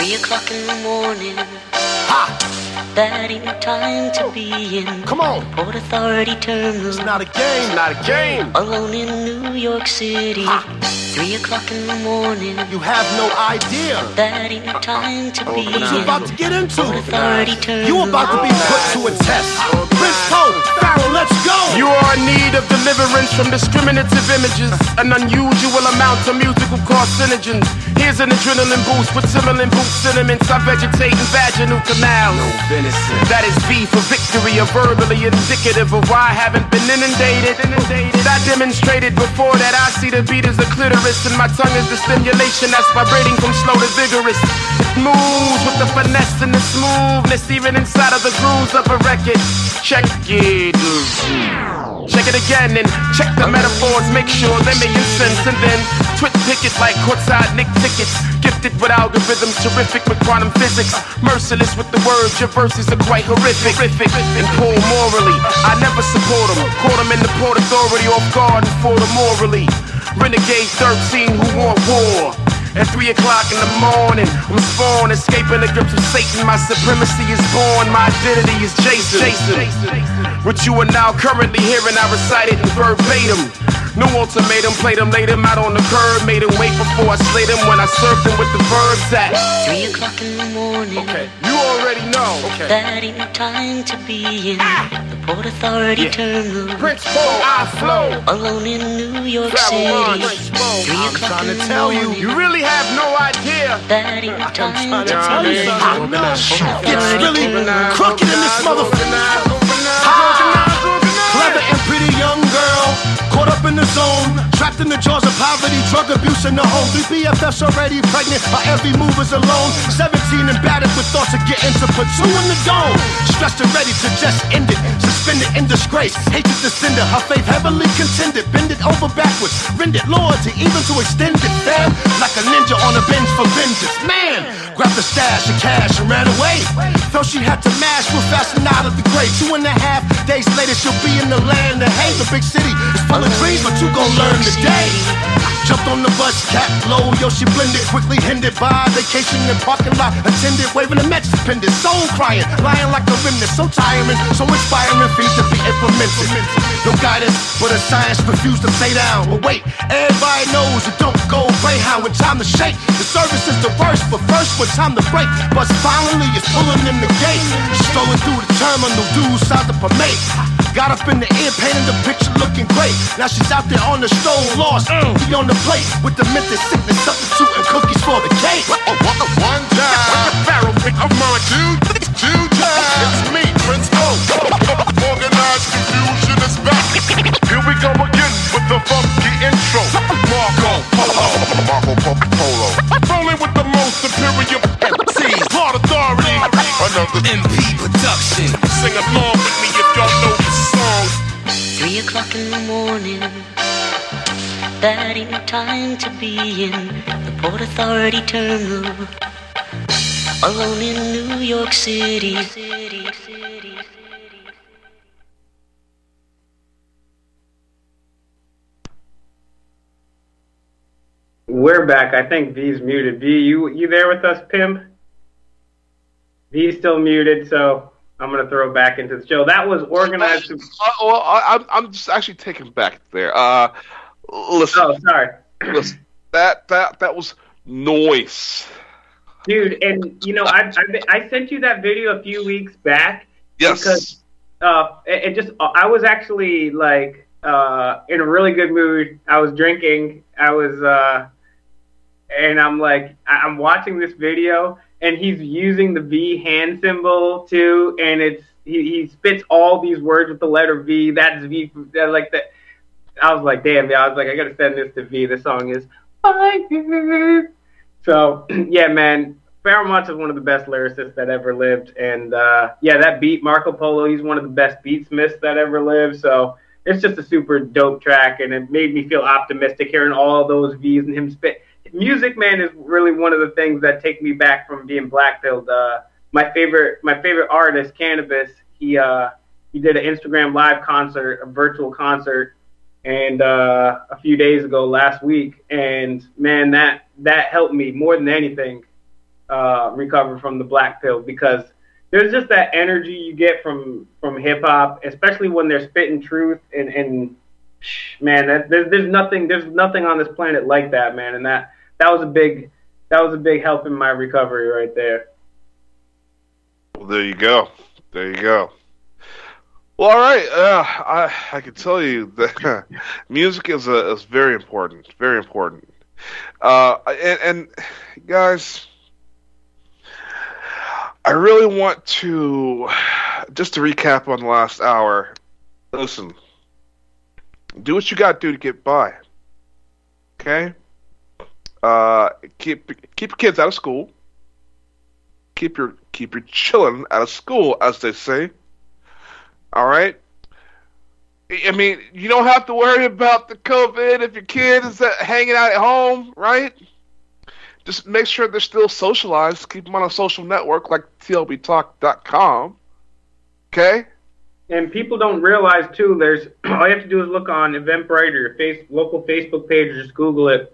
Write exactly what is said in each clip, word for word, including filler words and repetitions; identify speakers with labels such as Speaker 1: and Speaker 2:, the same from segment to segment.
Speaker 1: Three o'clock in the morning.
Speaker 2: Ha!
Speaker 1: That ain't no time to be in.
Speaker 2: Come on.
Speaker 1: Port Authority Terminal.
Speaker 2: It's not a game. It's not a game.
Speaker 1: Alone in New York City.
Speaker 2: Ha!
Speaker 1: Three o'clock in the morning.
Speaker 2: You have no idea.
Speaker 1: That ain't no time to be
Speaker 2: What you
Speaker 1: in.
Speaker 2: about to get into?
Speaker 1: Port Authority Terminal.
Speaker 2: You about to be put to a test. Prince Poe, Pharaoh, let's go.
Speaker 3: You are in need of deliverance from discriminative images, an unusual amount of musical carcinogens. Here's an adrenaline boost with Timberland boot sentiments. I vegetate in vaginal canals. That is V for victory, or verbally indicative of why I haven't been inundated. I demonstrated before that I see the beat as a clitoris, and my tongue is the stimulation that's vibrating from slow to vigorous. It moves with the finesse and the smoothness, even inside of the grooves of a record. Check it. Check it again and check the metaphors, make sure they're making sense, and then twit picket like courtside Nick tickets. Gifted with algorithms, terrific with quantum physics. Merciless with the words, your verses are quite horrific. And poor morally, I never support them. Caught them in the Port Authority off guard and fought them morally. Renegade thirteen who want war. At three o'clock in the morning, I'm spawned, escaping the grips of Satan. My supremacy is born, my identity is Jason. Jason. What you are now currently hearing, I recite it in verbatim. No ultimatum, played him, laid him out on the curb, made him wait before I slayed him when I served him with the verbs at
Speaker 1: Three o'clock in the morning.
Speaker 3: Okay, you already know. Okay.
Speaker 1: That ain't no time to be in. The Port Authority
Speaker 3: Yeah.
Speaker 1: Terminal.
Speaker 3: Prince Poe, I flow.
Speaker 1: Alone in New York
Speaker 3: Travel
Speaker 1: City.
Speaker 3: on, Prince Poe.
Speaker 1: Three
Speaker 2: I'm
Speaker 1: o'clock
Speaker 2: trying
Speaker 1: in
Speaker 2: to
Speaker 1: the
Speaker 2: tell you,
Speaker 1: morning.
Speaker 3: You really have no idea.
Speaker 1: That ain't no
Speaker 2: I'm
Speaker 1: time
Speaker 2: trying
Speaker 1: to
Speaker 2: to tell
Speaker 1: be
Speaker 2: you
Speaker 1: in.
Speaker 2: something.
Speaker 1: The Port
Speaker 2: It's
Speaker 1: Authority
Speaker 2: really
Speaker 1: Terminal.
Speaker 2: crooked in this motherfucker. Clever and pretty young girl, caught up in the zone, trapped in the jaws of poverty, drug abuse in the home. Three B F Fs already pregnant, my every move is alone. Seventeen and battered with thoughts of getting to put two in the dome. Stressed and ready to just end it, suspended in disgrace. Hatred to sender, her faith heavily contended. Bend it over backwards, rend it loyalty, even to extend it, fam. Like a ninja on a binge for vengeance, man. Grabbed the stash of cash and ran away. Felt she had to mash real fast and out of the grave. Two and a half days later, she'll be in the land of hay. The big city is full of dreams, but you gon' learn today. Jumped on the bus, cap low, yo, she blended. Quickly hindered by vacation in parking lot. Attended, waving a match suspended. Soul crying, lying like a remnant. So tiring, so inspiring, things to be implemented. No guidance, but a science refused to stay down. But wait, everybody knows it don't go Greyhound with time to shake. The service is the worst, but first with time to break. Bus finally is pulling in the gate. Strolling through the terminal, dudes out the pomade. Got up in the air, painting the picture looking great. Now she's out there on the stove, lost, empty on the plate. With the mental sickness, substituting cookies for the cake.
Speaker 3: One time, Pharaoh pick up my two, two times. It's me, Prince Poe. Organized confusion is back. Here we go again with the funky intro. Marco Polo, Marco Polo. Rolling with the most superior M C, Port Authority. Another
Speaker 4: M P production.
Speaker 3: Sing along with me if y'all know the song.
Speaker 1: Three o'clock in the morning. That ain't no time to be in. The Port Authority Terminal. Alone in New York City. City, city.
Speaker 5: We're back. I think V's muted. V, you you there with us, Pimp? V's still muted, so I'm gonna throw it back into the show. That was organized. To...
Speaker 6: Uh, well, I, I'm I'm just actually taken back there. Uh, listen.
Speaker 5: Oh, sorry.
Speaker 6: Listen, that that that was noise,
Speaker 5: dude. And you know, I, I I sent you that video a few weeks back.
Speaker 6: Yes.
Speaker 5: Because uh, it, it just I was actually like uh in a really good mood. I was drinking. I was uh, and I'm like I'm watching this video. And he's using the V hand symbol too, and it's he, he spits all these words with the letter V. That's V, like that. I was like, damn, yeah. I was like, I gotta send this to V. This song is fire. So yeah, man, Pharoah Monch is one of the best lyricists that ever lived, and uh, yeah, that beat, Marco Polo, he's one of the best beatsmiths that ever lived. So it's just a super dope track, and it made me feel optimistic hearing all those V's and him spit. Music, man, is really one of the things that take me back from being black-pilled. Uh, my favorite, my favorite artist, Cannabis, he uh, he did an Instagram live concert, a virtual concert, and uh, a few days ago, last week, and man, that that helped me more than anything. uh, recover from the black pill, because there's just that energy you get from from hip hop, especially when they're spitting truth, and, and man, that, there's there's nothing there's nothing on this planet like that, man, and that that was a big that was a big help in my recovery right there.
Speaker 6: Well, there you go, there you go. Well, all right, uh, I I can tell you that music is a is very important, very important, uh, and, and guys, I really want to, just to recap on the last hour, listen, do what you got to do to get by, okay? Uh, keep keep your kids out of school. Keep your keep your children out of school, as they say. All right? I mean, you don't have to worry about the COVID if your kid is hanging out at home, right? Just make sure they're still socialized. Keep them on a social network like T L B talk dot com. Okay?
Speaker 5: And people don't realize, too, there's all you have to do is look on Eventbrite or your face, local Facebook page, or just Google it.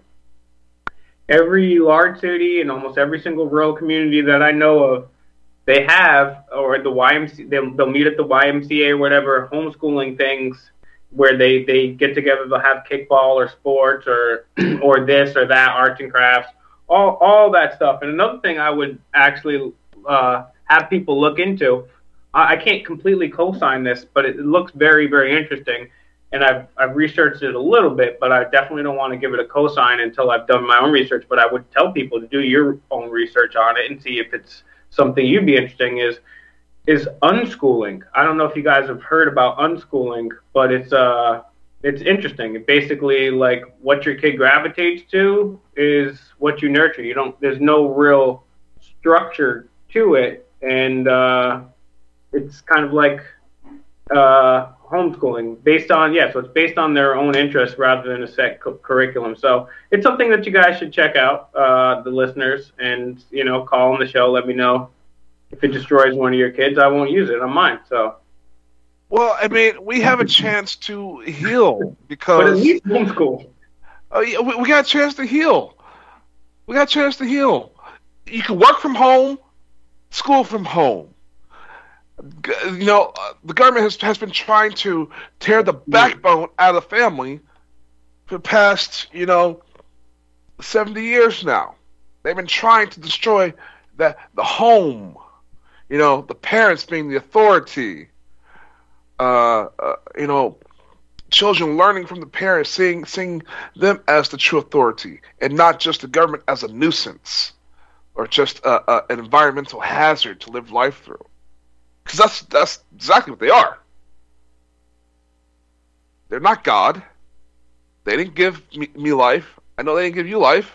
Speaker 5: Every large city and almost every single rural community that I know of, they have, or at the Y M C A, they'll, they'll meet at the Y M C A or whatever, homeschooling things where they, they get together, they'll have kickball or sports or or this or that, arts and crafts. All all that stuff. And another thing I would actually uh, have people look into, I, I can't completely co-sign this, but it, it looks very, very interesting. And I've I've researched it a little bit, but I definitely don't want to give it a co-sign until I've done my own research. But I would tell people to do your own research on it and see if it's something you'd be interested in, is is unschooling. I don't know if you guys have heard about unschooling, but it's uh it's interesting. It basically, like, what your kid gravitates to is what you nurture. You don't. There's no real structure to it, and uh, it's kind of like uh, homeschooling based on yeah. So it's based on their own interests rather than a set cu- curriculum. So it's something that you guys should check out, uh, the listeners, and you know, call on the show. Let me know if it destroys one of your kids. I won't use it on mine. So.
Speaker 6: Well, I mean, we have a chance to heal because.
Speaker 5: But at least homeschool.
Speaker 6: Oh, yeah, we, we got a chance to heal. We got a chance to heal. You can work from home, school from home. You know, uh, the government has has been trying to tear the backbone out of the family for the past, you know, seventy years now. They've been trying to destroy the the home. You know, the parents being the authority. Uh, uh, you know, children learning from the parents, seeing seeing them as the true authority, and not just the government as a nuisance or just uh, uh, an environmental hazard to live life through. Because that's that's exactly what they are. They're not God. They didn't give me, me life. I know they didn't give you life.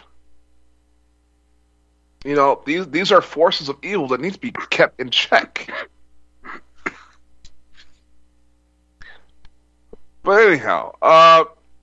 Speaker 6: You know, these these are forces of evil that need to be kept in check. But anyhow, uh,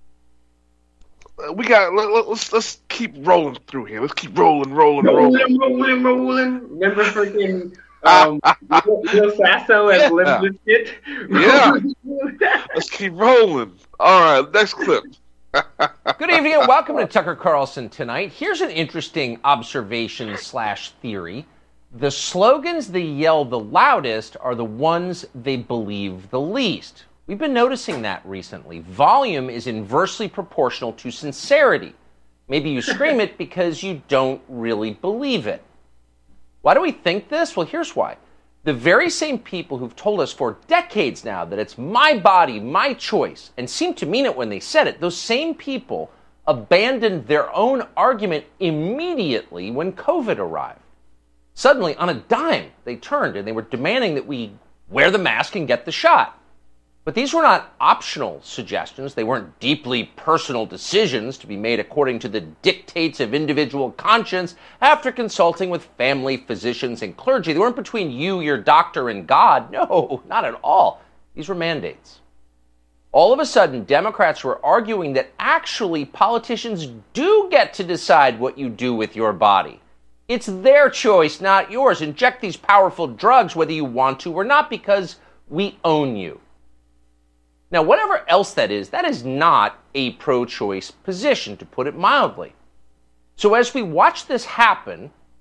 Speaker 6: we got let, let's let's keep rolling through here. Let's keep rolling, rolling, rolling,
Speaker 5: rolling, rolling, rolling. Remember freaking um, Lil Sasso as
Speaker 6: yeah.
Speaker 5: Limp Bizkit?
Speaker 6: Yeah. Let's keep rolling. All right, next clip.
Speaker 4: Good evening and welcome to Tucker Carlson Tonight. Here's an interesting observation slash theory. The slogans they yell the loudest are the ones they believe the least. We've been noticing that recently. Volume is inversely proportional to sincerity. Maybe you scream it because you don't really believe it. Why do we think this? Well, here's why. The very same people who've told us for decades now that it's my body, my choice, and seem to mean it when they said it, those same people abandoned their own argument immediately when COVID arrived. Suddenly, on a dime, they turned and they were demanding that we wear the mask and get the shot. But these were not optional suggestions. They weren't deeply personal decisions to be made according to the dictates of individual conscience after consulting with family, physicians, and clergy. They weren't between you, your doctor, and God. No, not at all. These were mandates. All of a sudden, Democrats were arguing that actually politicians do get to decide what you do with your body. It's their choice, not yours. Inject these powerful drugs whether you want to or not because we own you. Now, whatever else that is, that is not a pro-choice position, to put it mildly. So as we watch this happen,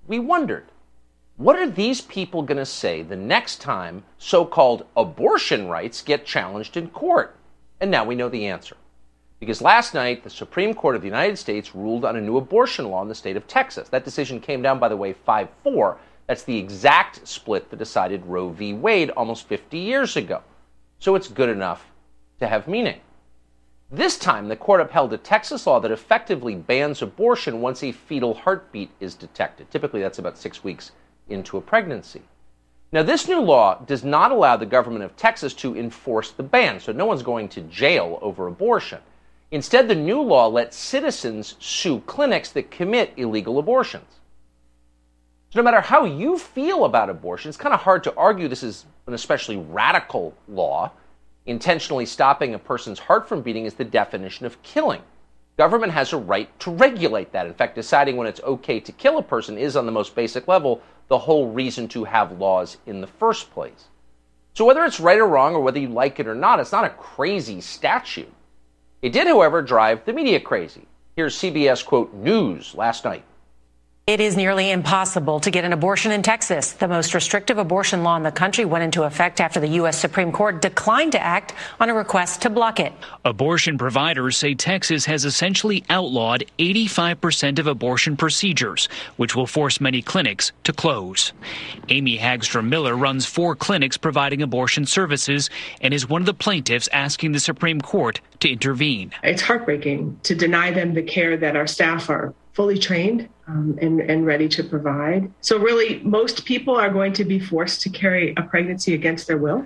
Speaker 4: we wondered, what are these people going to say the next time so-called abortion rights get challenged in court? And now we know the answer. Because last night, the Supreme Court of the United States ruled on a new abortion law in the state of Texas. That decision came down, by the way, five four. That's the exact split that decided Roe v. Wade almost fifty years ago. So it's good enough to have meaning. This time, the court upheld a Texas law that effectively bans abortion once a fetal heartbeat is detected. Typically, that's about six weeks into a pregnancy. Now, this new law does not allow the government of Texas to enforce the ban, so no one's going to jail over abortion. Instead, the new law lets citizens sue clinics that commit illegal abortions. So no matter how you feel about abortion, it's kind of hard to argue this is an especially radical law. Intentionally stopping a person's heart from beating is the definition of killing. Government has a right to regulate that. In fact, deciding when it's okay to kill a person is, on the most basic level, the whole reason to have laws in the first place. So whether it's right or wrong, or whether you like it or not, it's not a crazy statute. It did, however, drive the media crazy. Here's C B S, quote, News last night.
Speaker 7: It is nearly impossible to get an abortion in Texas. The most restrictive abortion law in the country went into effect after the U S Supreme Court declined to act on a request to block it.
Speaker 8: Abortion providers say Texas has essentially outlawed eighty-five percent of abortion procedures, which will force many clinics to close. Amy Hagstrom Miller runs four clinics providing abortion services and is one of the plaintiffs asking the Supreme Court to intervene.
Speaker 9: It's heartbreaking to deny them the care that our staff are fully trained um, and, and ready to provide. So really, most people are going to be forced to carry a pregnancy against their will.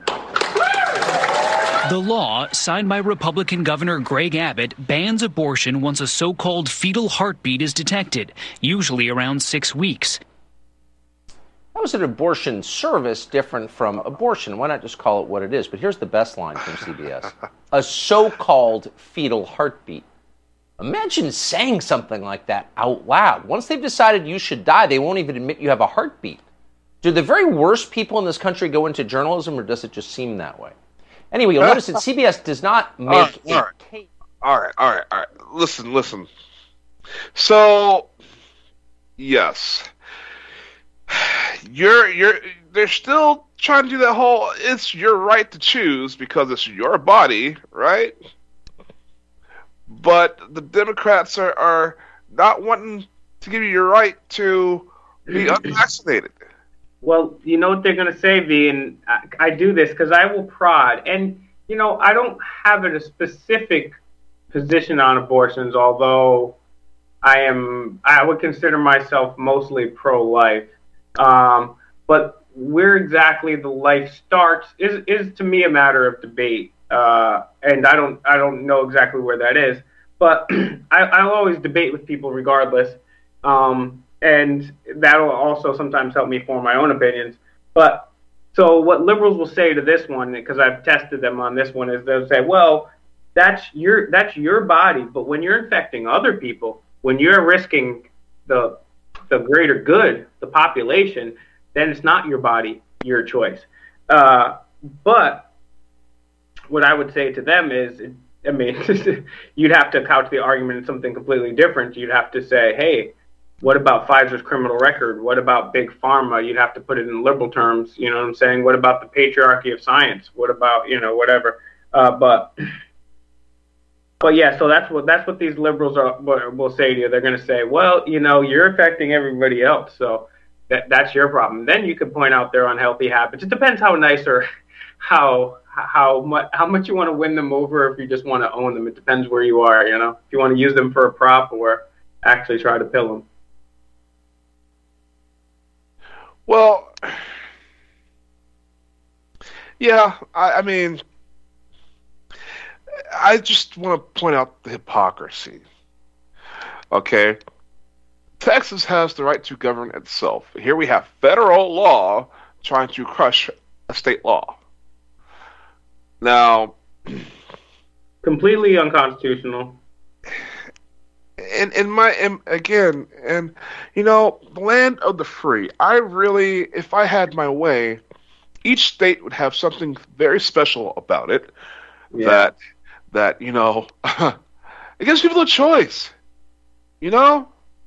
Speaker 8: The law, signed by Republican Governor Greg Abbott, bans abortion once a so-called fetal heartbeat is detected, usually around six weeks.
Speaker 4: How is an abortion service different from abortion? Why not just call it what it is? But here's the best line from C B S. A so-called fetal heartbeat. Imagine saying something like that out loud. Once they've decided you should die, they won't even admit you have a heartbeat. Do the very worst people in this country go into journalism, or does it just seem that way? Anyway, you'll notice that C B S does not make
Speaker 6: all right,
Speaker 4: a
Speaker 6: all right.
Speaker 4: case.
Speaker 6: All right, all right, all right. Listen, listen. So, yes, you're you're. They're still trying to do that whole. It's your right to choose because it's your body, right? But the Democrats are, are not wanting to give you your right to be unvaccinated.
Speaker 5: Well, you know what they're going to say, V, and I, I do this because I will prod. And, you know, I don't have a specific position on abortions, although I am, I would consider myself mostly pro-life. Um, but where exactly the life starts is, is to me a matter of debate. Uh, and I don't, I don't know exactly where that is, but I, I'll always debate with people regardless. Um, and that'll also sometimes help me form my own opinions. But so what liberals will say to this one, because I've tested them on this one, is they'll say, well, that's your, that's your body. But when you're infecting other people, when you're risking the, the greater good, the population, then it's not your body, your choice. Uh, but what I would say to them is, I mean, you'd have to couch the argument in something completely different. You'd have to say, hey, what about Pfizer's criminal record? What about Big Pharma? You'd have to put it in liberal terms. You know what I'm saying? What about the patriarchy of science? What about, you know, whatever? Uh, but, but yeah, so that's what that's what these liberals are, will say to you. They're going to say, well, you know, you're affecting everybody else, so that that's your problem. Then you could point out their unhealthy habits. It depends how nice or how how much how much you want to win them over. If you just want to own them, it depends where you are. You know, if you want to use them for a prop or actually try to pill them.
Speaker 6: Well, yeah, I, I mean, I just want to point out the hypocrisy. Okay, Texas has the right to govern itself. Here we have federal law trying to crush a state law. Now,
Speaker 5: completely unconstitutional.
Speaker 6: And in my and again, and you know, the land of the free. I really, if I had my way, each state would have something very special about it. Yeah. That that you know, it gives people a choice. You know,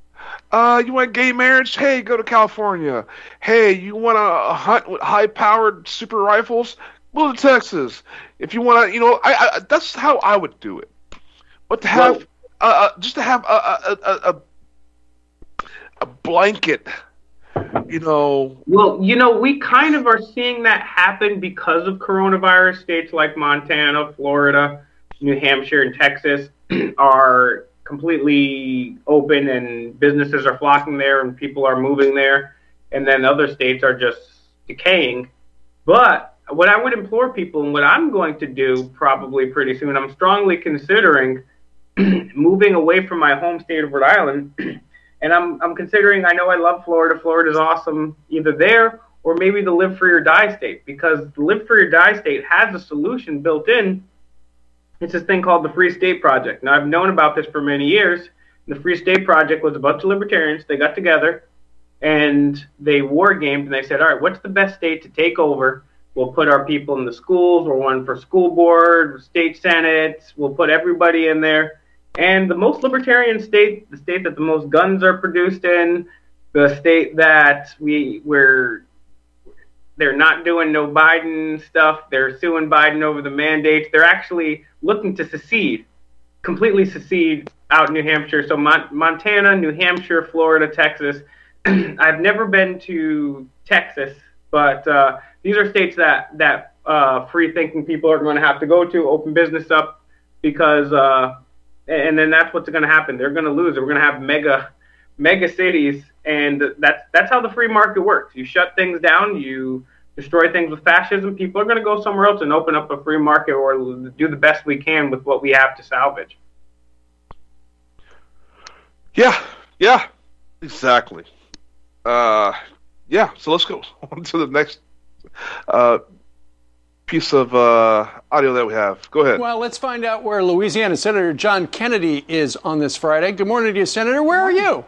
Speaker 6: Uh, you want gay marriage? Hey, go to California. Hey, you want to hunt with high-powered super rifles? Go to Texas. If you want to, you know, I, I that's how I would do it. But to have, well, uh, just to have a a, a a a blanket, you know.
Speaker 5: Well, you know, we kind of are seeing that happen because of coronavirus. States like Montana, Florida, New Hampshire, and Texas are completely open, and businesses are flocking there, and people are moving there. And then other states are just decaying. But what I would implore people, and what I'm going to do probably pretty soon, I'm strongly considering moving away from my home state of Rhode Island. And I'm I'm considering, I know I love Florida. Florida's awesome, either there or maybe the Live Free or Die state, because the Live Free or Die state has a solution built in. It's this thing called the Free State Project. Now, I've known about this for many years. The Free State Project was a bunch of libertarians. They got together and they war gamed, and they said, all right, what's the best state to take over? We'll put our people in the schools. We'll run for school board, state senates. We'll put everybody in there. And the most libertarian state, the state that the most guns are produced in, the state that we we're they're not doing no Biden stuff. They're suing Biden over the mandates. They're actually looking to secede, completely secede out in New Hampshire. So Mon- Montana, New Hampshire, Florida, Texas. I've never been to Texas, but uh, these are states that that uh, free-thinking people are going to have to go to, open business up, because, uh, and then that's what's going to happen. They're going to lose. We're going to have mega, mega cities, and that's that's how the free market works. You shut things down, you destroy things with fascism. People are going to go somewhere else and open up a free market, or do the best we can with what we have to salvage.
Speaker 6: Yeah, yeah, exactly. Uh, yeah, so let's go on to the next uh, piece of uh, audio that we have. Go ahead.
Speaker 10: Well, let's find out where Louisiana Senator John Kennedy is on this Friday. Good morning to you, Senator. Where are you?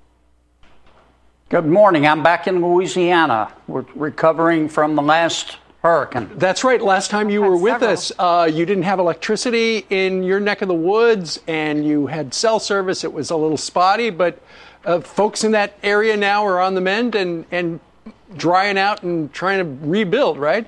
Speaker 11: Good morning. I'm back in Louisiana. We're recovering from the last hurricane.
Speaker 10: That's right. Last time you were with us, uh, you didn't have electricity in your neck of the woods, and you had cell service. It was a little spotty, but uh, folks in that area now are on the mend and, and drying out and trying to rebuild, right?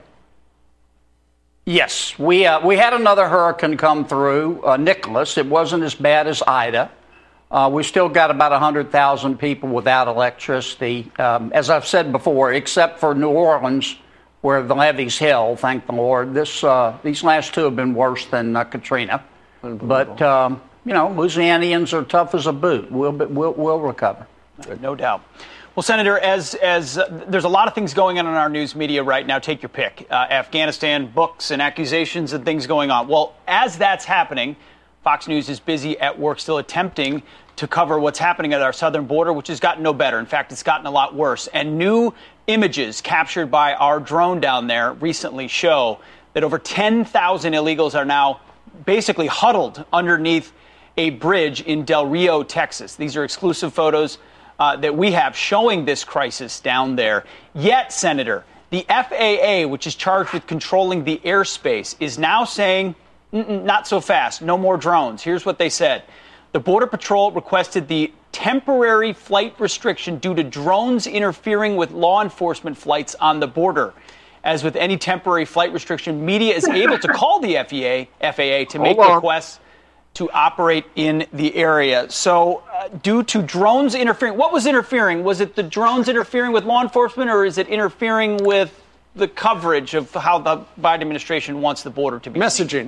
Speaker 11: Yes. We, uh, we had another hurricane come through, uh, Nicholas. It wasn't as bad as Ida. Uh, we still got about one hundred thousand people without electricity, um, as I've said before, except for New Orleans, where the levees held, thank the Lord. This uh, These last two have been worse than uh, Katrina. But, um, you know, Louisianians are tough as a boot. We'll, we'll, we'll recover.
Speaker 12: No doubt. Well, Senator, as as uh, there's a lot of things going on in our news media right now. Take your pick. Uh, Afghanistan, books and accusations and things going on. Well, as that's happening, Fox News is busy at work still attempting to cover what's happening at our southern border, which has gotten no better. In fact, it's gotten a lot worse. And new images captured by our drone down there recently show that over ten thousand illegals are now basically huddled underneath a bridge in Del Rio, Texas. These are exclusive photos uh, that we have showing this crisis down there. Yet, Senator, the F A A, which is charged with controlling the airspace, is now saying, not so fast, no more drones. Here's what they said. The Border Patrol requested the temporary flight restriction due to drones interfering with law enforcement flights on the border. As with any temporary flight restriction, media is able to call the F A A, F A A to make requests to operate in the area. So uh, due to drones interfering, what was interfering? Was it the drones interfering with law enforcement, or is it interfering with the coverage of how the Biden administration wants the border to be
Speaker 10: messaging?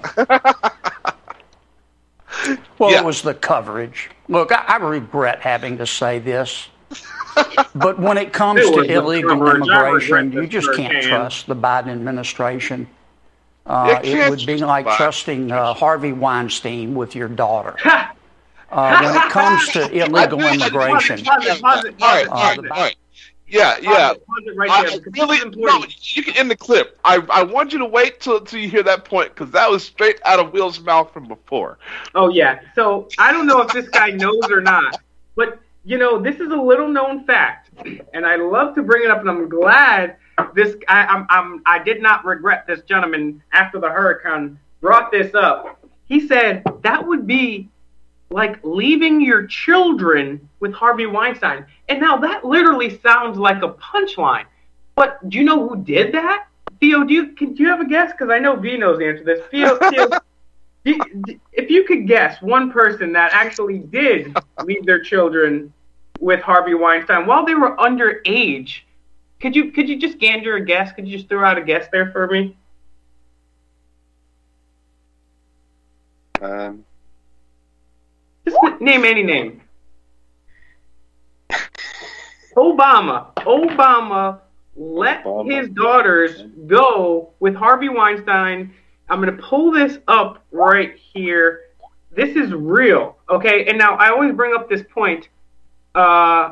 Speaker 11: Well, yeah. It was the coverage. Look, I, I regret having to say this, but when it comes it to illegal immigration, you just can't trust the Biden administration. Uh, it, it would be like trusting uh, Harvey Weinstein with your daughter. Uh, when it comes to illegal immigration,
Speaker 6: all right, all right, all right. Yeah, yeah. Right I really, no, you can end the clip. I, I want you to wait till, till you hear that point, because that was straight out of Will's mouth from before.
Speaker 5: Oh, yeah. So I don't know if this guy knows or not, but, you know, this is a little known fact, and I love to bring it up, and I'm glad this I, I'm, I'm, I did not regret this gentleman after the hurricane brought this up. He said that would be like leaving your children with Harvey Weinstein. And now that literally sounds like a punchline. But do you know who did that? Theo, do you, can, do you have a guess? Because I know V knows the answer to this. Theo, Theo do, do, if you could guess one person that actually did leave their children with Harvey Weinstein while they were underage, could you could you just gander a guess? Could you just throw out a guess there for me?
Speaker 13: Um,
Speaker 5: just name any name. Obama. Obama let
Speaker 13: Obama.
Speaker 5: his daughters go with Harvey Weinstein. I'm going to pull this up right here. This is real, okay? And now I always bring up this point. Uh,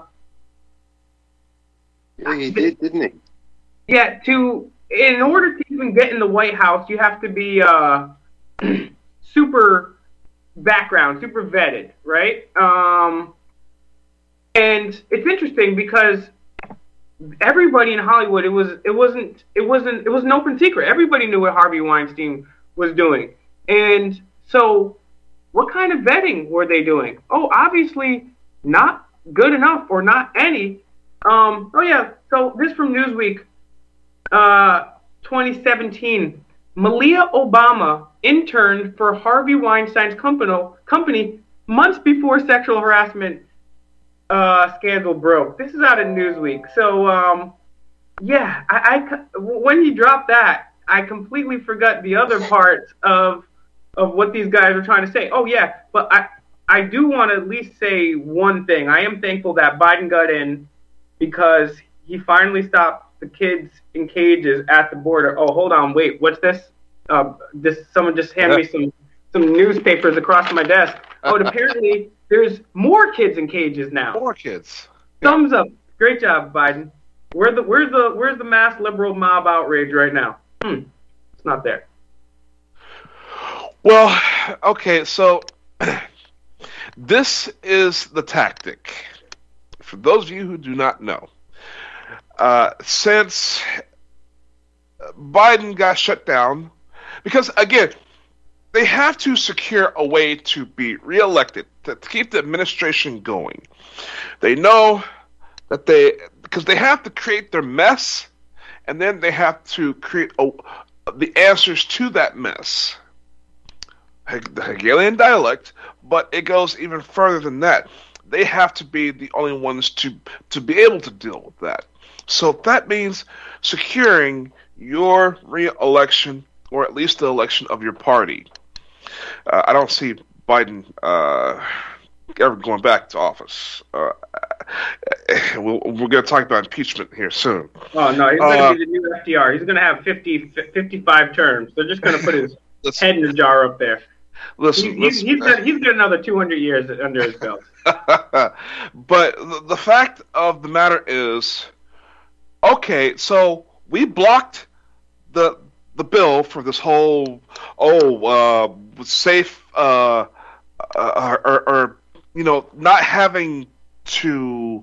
Speaker 13: yeah, he did, didn't he?
Speaker 5: Yeah, to in order to even get in the White House, you have to be uh, super background, super vetted, right? Um, and it's interesting because everybody in Hollywood, it was it wasn't it wasn't it was an open secret. Everybody knew what Harvey Weinstein was doing, and so what kind of vetting were they doing? Oh, obviously not good enough or not any. Um, oh yeah, so this from Newsweek, uh, twenty seventeen. Malia Obama interned for Harvey Weinstein's company, company months before sexual harassment uh, scandal broke. This is out of Newsweek. So, um, yeah, I, I, when you dropped that, I completely forgot the other parts of of what these guys were trying to say. Oh, yeah, but I, I do want to at least say one thing. I am thankful that Biden got in because he finally stopped the kids in cages at the border. Oh, hold on, wait, what's this? Uh, this someone just handed me some some newspapers across my desk. Oh, and apparently there's more kids in cages now.
Speaker 6: More kids.
Speaker 5: Thumbs up. Great job, Biden. Where the where's the where's the mass liberal mob outrage right now? Hmm. It's not there.
Speaker 6: Well, okay, so this is the tactic. For those of you who do not know, uh, since Biden got shut down, because again, they have to secure a way to be reelected, to, to keep the administration going. They know that they, because they have to create their mess, and then they have to create a, the answers to that mess. The Hegelian dialect, but it goes even further than that. They have to be the only ones to to be able to deal with that. So that means securing your re-election, or at least the election of your party. Uh, I don't see Biden uh, ever going back to office. Uh, we'll, we're going to talk about impeachment here soon.
Speaker 5: Oh, no, he's going to
Speaker 6: uh,
Speaker 5: be the new F D R. He's going to have fifty, fifty-five terms. They're just going to put his head in the jar up there.
Speaker 6: Listen,
Speaker 5: he's,
Speaker 6: listen.
Speaker 5: he's, got, he's got another two hundred years under his belt.
Speaker 6: But the, the fact of the matter is, okay, so we blocked the the bill for this whole oh uh, safe uh, uh, or, or you know not having to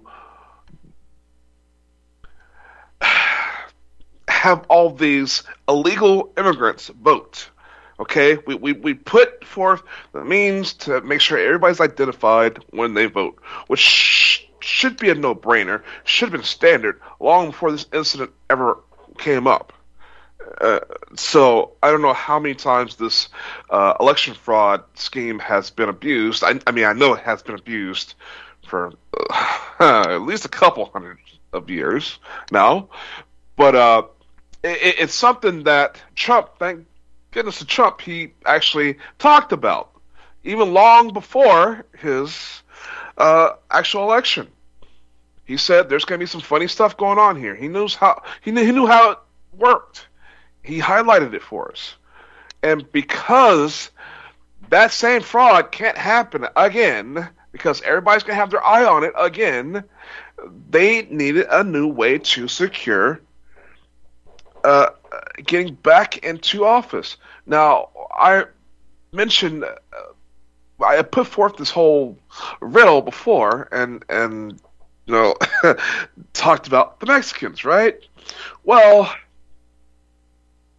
Speaker 6: have all these illegal immigrants vote. Okay, we, we, we put forth the means to make sure everybody's identified when they vote, which sh- should be a no-brainer, should have been standard long before this incident ever came up. Uh, so I don't know how many times this uh, election fraud scheme has been abused. I, I mean, I know it has been abused for uh, at least a couple hundred of years now, but uh, it, it's something that Trump, thank goodness to Trump, he actually talked about, even long before his uh, actual election. He said there's going to be some funny stuff going on here. He knows how he knew, he knew how it worked. He highlighted it for us. And because that same fraud can't happen again, because everybody's going to have their eye on it again, they needed a new way to secure uh, getting back into office. Now, I mentioned, uh, I put forth this whole riddle before, and, and you know, talked about the Mexicans, right? Well,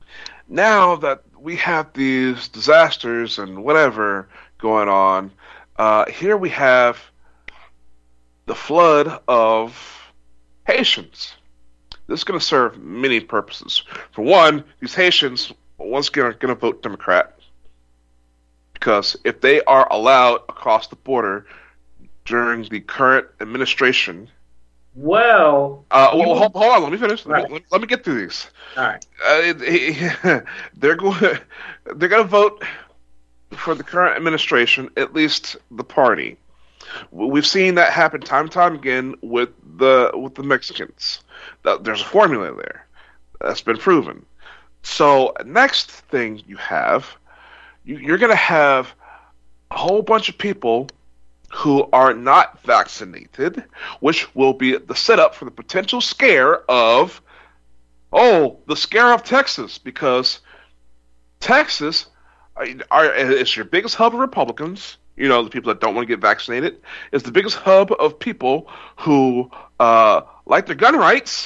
Speaker 6: now that we have these disasters and whatever going on, Uh, here we have the flood of Haitians. This is going to serve many purposes. For one, these Haitians once again are going to vote Democrat, because if they are allowed across the border during the current administration,
Speaker 5: well,
Speaker 6: uh, well
Speaker 5: you,
Speaker 6: hold, hold on, let me finish.
Speaker 5: Right.
Speaker 6: Let, me, let me get through these.
Speaker 5: All right.
Speaker 6: Uh, they're going. They're going to vote for the current administration, at least the party. We've seen that happen time and time again with the with the Mexicans. There's a formula there that's been proven. So next thing you have, you're going to have a whole bunch of people who are not vaccinated, which will be the setup for the potential scare of, oh, the scare of Texas, because Texas are, is your biggest hub of Republicans. You know, the people that don't want to get vaccinated. Is the biggest hub of people who uh, like their gun rights.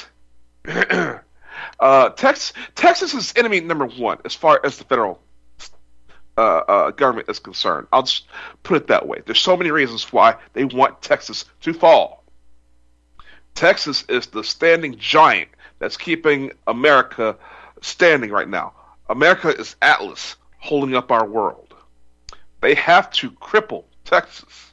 Speaker 6: uh, Tex- Texas is enemy number one as far as the federal uh, uh, government is concerned. I'll just put it that way. There's so many reasons why they want Texas to fall. Texas is the standing giant that's keeping America standing right now. America is Atlas holding up our world. They have to cripple Texas.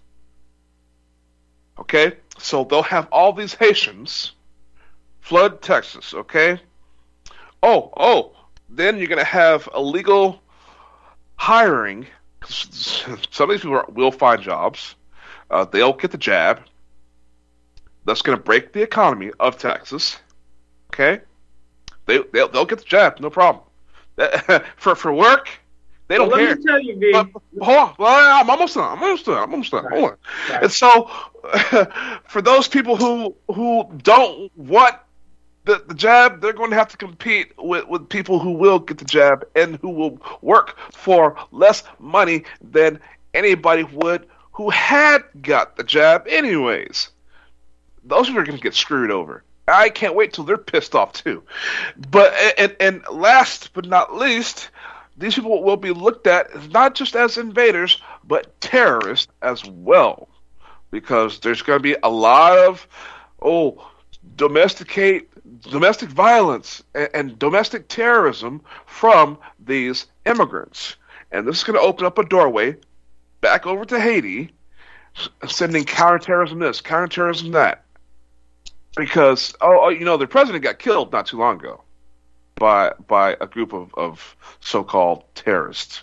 Speaker 6: Okay? So they'll have all these Haitians flood Texas, okay? Oh, oh, then you're going to have illegal hiring. Some of these people will find jobs. Uh, they'll get the jab. That's going to break the economy of Texas. Okay? They, they'll, they'll get the jab, no problem. for, for work, they don't
Speaker 5: well,
Speaker 6: care.
Speaker 5: Let me tell you, V.
Speaker 6: But, hold on. Well, I'm almost done. I'm almost done. I'm almost done. Right. Hold on. Right. And so, for those people who who don't want the, the jab, they're going to have to compete with, with people who will get the jab and who will work for less money than anybody would who had got the jab anyways. Those people are going to get screwed over. I can't wait till they're pissed off too. But and and last but not least, these people will be looked at not just as invaders, but terrorists as well. Because there's going to be a lot of, oh, domesticate, domestic violence and, and domestic terrorism from these immigrants. And this is going to open up a doorway back over to Haiti, sending counterterrorism this, counterterrorism that. Because, oh, you know, the president got killed not too long ago by by a group of, of so-called terrorists.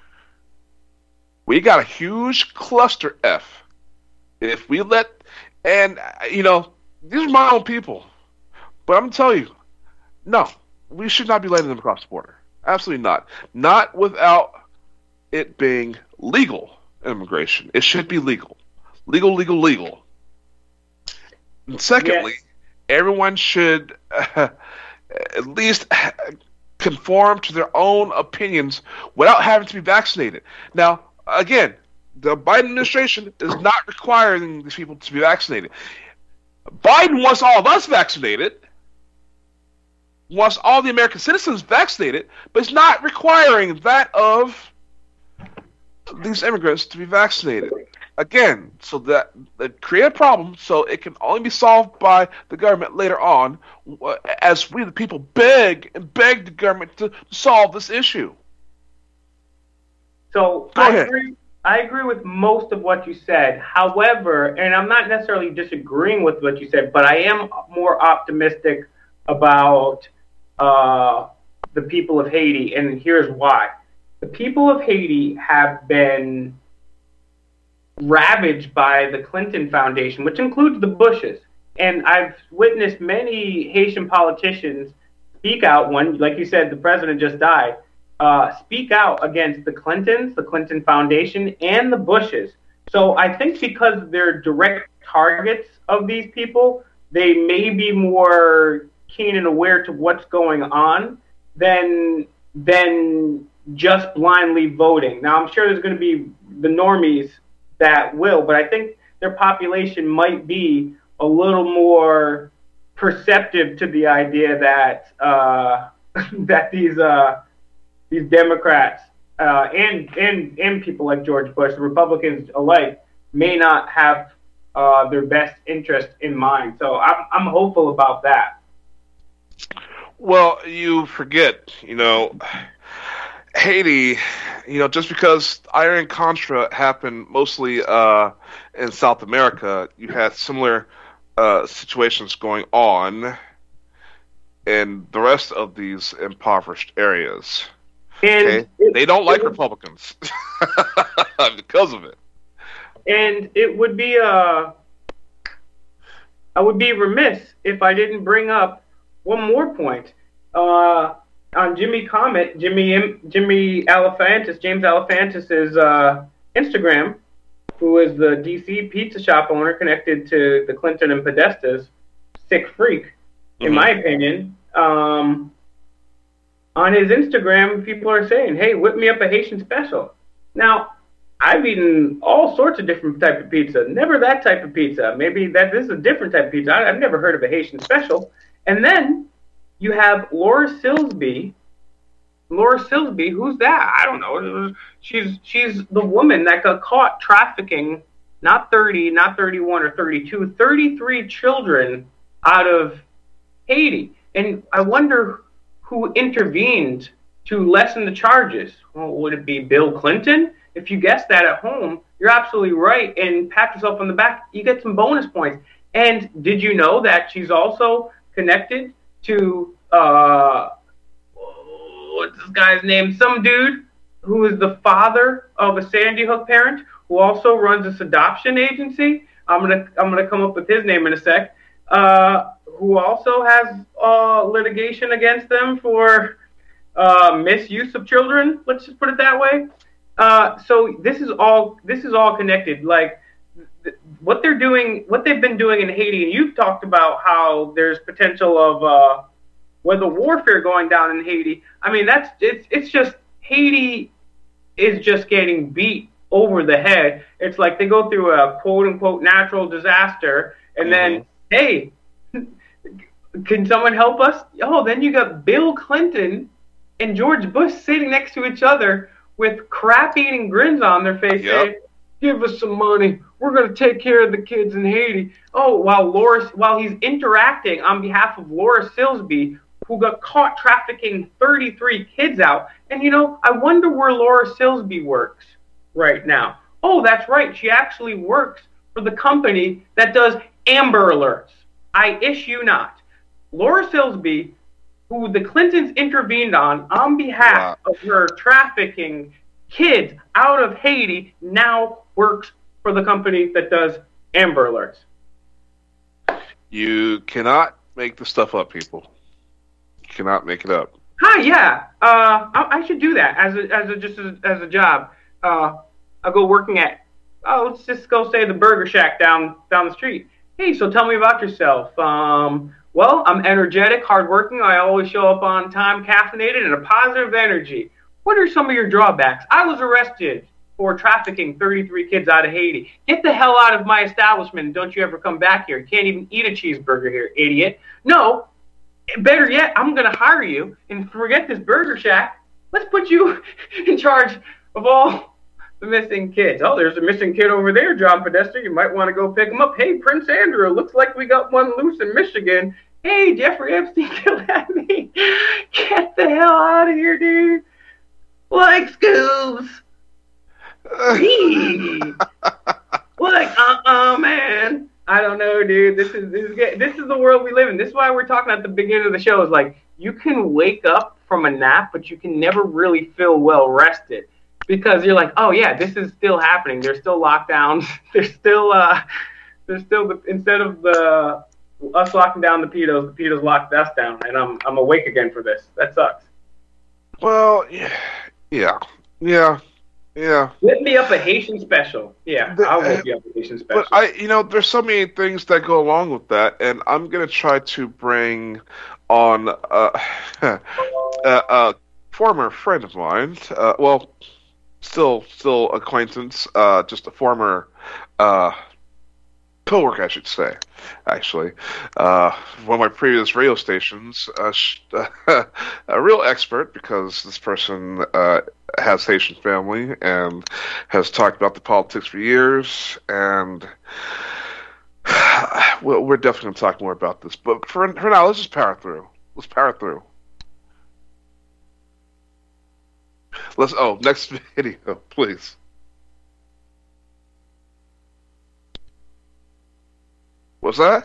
Speaker 6: We got a huge cluster F. If we let, and, you know, these are my own people. But I'm going to tell you, no, we should not be letting them across the border. Absolutely not. Not without it being legal immigration. It should be legal. Legal, legal, legal. And secondly, yes. everyone should uh, at least conform to their own opinions without having to be vaccinated. Now, again, the Biden administration is not requiring these people to be vaccinated. Biden wants all of us vaccinated, wants all the American citizens vaccinated, but it's not requiring that of these immigrants to be vaccinated. Again, so that that create a problem, so it can only be solved by the government later on, as we the people beg and beg the government to solve this issue.
Speaker 5: So
Speaker 6: Go
Speaker 5: I
Speaker 6: ahead.
Speaker 5: agree. I agree with most of what you said. However, and I'm not necessarily disagreeing with what you said, but I am more optimistic about uh, the people of Haiti, and here's why. The people of Haiti have been ravaged by the Clinton Foundation, which includes the Bushes. And I've witnessed many Haitian politicians speak out when, like you said, the president just died, uh, speak out against the Clintons, the Clinton Foundation, and the Bushes. So I think because they're direct targets of these people, they may be more keen and aware to what's going on than, than just blindly voting. Now, I'm sure there's going to be the normies that will, but I think their population might be a little more perceptive to the idea that uh, that these uh, these Democrats uh, and and and people like George Bush, Republicans alike, may not have uh, their best interest in mind. So I'm I'm hopeful about that.
Speaker 6: Well, you forget, you know, Haiti, you know, just because Iran Contra happened mostly uh, in South America, you had similar uh, situations going on in the rest of these impoverished areas.
Speaker 5: And
Speaker 6: okay?
Speaker 5: it,
Speaker 6: They don't like
Speaker 5: it,
Speaker 6: Republicans because of it.
Speaker 5: And it would be uh, I would be remiss if I didn't bring up one more point. Uh, on Jimmy Comet, Jimmy Jimmy Alefantis, James Alefantis' uh, Instagram, who is the D C pizza shop owner connected to the Clinton and Podestas, sick freak, in
Speaker 6: Mm-hmm.
Speaker 5: my opinion. Um, on his Instagram, people are saying, "Hey, whip me up a Haitian special." Now, I've eaten all sorts of different type of pizza. Never that type of pizza. Maybe that this is a different type of pizza. I, I've never heard of a Haitian special. And then you have Laura Silsby. Laura Silsby, who's that? I don't know. She's she's the woman that got caught trafficking not thirty, not thirty-one or thirty-two, thirty-three children out of Haiti. And I wonder who intervened to lessen the charges. Well, would it be Bill Clinton? If you guessed that at home, you're absolutely right. And pat yourself on the back. You get some bonus points. And did you know that she's also connected to, uh, what's this guy's name? Some dude who is the father of a Sandy Hook parent who also runs this adoption agency. I'm gonna I'm gonna come up with his name in a sec. Uh, who also has uh, litigation against them for uh, misuse of children. Let's just put it that way. Uh, so this is all this is all connected. Like th- what they're doing, what they've been doing in Haiti, and you've talked about how there's potential of uh, weather warfare going down in Haiti. I mean, that's it's it's just Haiti is just getting beat over the head. It's like they go through a quote unquote natural disaster, and mm-hmm. then hey, can someone help us? Oh, then you got Bill Clinton and George Bush sitting next to each other with crap-eating grins on their face, yep. saying, "Give us some money. We're going to take care of the kids in Haiti." Oh, while Laura, while he's interacting on behalf of Laura Silsby, who got caught trafficking thirty-three kids out. And you know, I wonder where Laura Silsby works right now. Oh, that's right. She actually works for the company that does Amber Alerts. I issue not. Laura Silsby, who the Clintons intervened on on behalf wow. of her trafficking kids out of Haiti, now works for the company that does Amber Alerts.
Speaker 6: You cannot make this stuff up, people. You cannot make it up.
Speaker 5: Hi, yeah. Uh, I, I should do that as a, as a just as, as a job. Uh, I'll go working at, oh, let's just go say the Burger Shack down down the street. Hey, so tell me about yourself. Um, well, I'm energetic, hardworking. I always show up on time, caffeinated, and a positive energy. What are some of your drawbacks? I was arrested for trafficking thirty-three kids out of Haiti. Get the hell out of my establishment and don't you ever come back here. You can't even eat a cheeseburger here, idiot. No, better yet, I'm going to hire you and forget this Burger Shack. Let's put you in charge of all the missing kids. Oh, there's a missing kid over there, John Podesta. You might want to go pick him up. Hey, Prince Andrew, looks like we got one loose in Michigan. Hey, Jeffrey Epstein killed at me. Get the hell out of here, dude. Like Scoobs. Like, uh-uh, man. I don't know, dude. This is this is this is the world we live in. This is why we're talking at the beginning of the show. Is like you can wake up from a nap, but you can never really feel well rested because you're like, oh yeah, this is still happening. There's still lockdowns. There's still uh, there's still the, instead of the us locking down the pedos, the pedos locked us down, and I'm I'm awake again for this. That sucks.
Speaker 6: Well, yeah, yeah, yeah. Yeah.
Speaker 5: Whip me up a Haitian special. Yeah, the, I'll whip you up a Haitian special.
Speaker 6: But I, you know, there's so many things that go along with that, and I'm gonna try to bring on uh, a, a former friend of mine. Uh, well, still, still acquaintance. Uh, just a former uh, co-worker, I should say, actually, uh, one of my previous radio stations, uh, sh- uh, a real expert, because this person uh, has Haitian family and has talked about the politics for years, and we're we're definitely going to talk more about this. But for, for now, let's just power through. Let's power through. Let's. Oh, next video, please. What's that?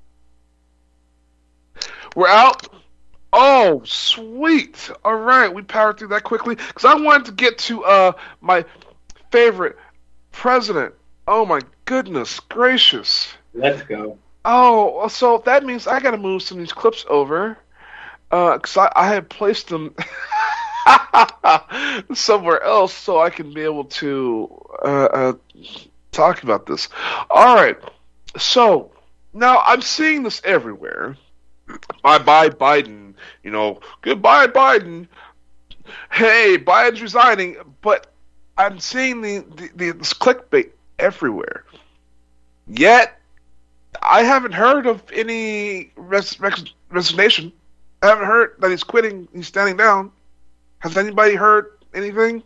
Speaker 6: We're out? Oh, sweet. All right, we powered through that quickly because I wanted to get to uh my favorite president. Oh, my goodness gracious.
Speaker 5: Let's go.
Speaker 6: Oh, so that means I got to move some of these clips over because uh, I, I had placed them somewhere else so I can be able to uh, uh, talk about this. All right, so now I'm seeing this everywhere. Bye-bye, Biden. You know, goodbye, Biden. Hey, Biden's resigning. But I'm seeing the, the, the this clickbait everywhere. Yet, I haven't heard of any res, res, resignation. I haven't heard that he's quitting, he's standing down. Has anybody heard anything?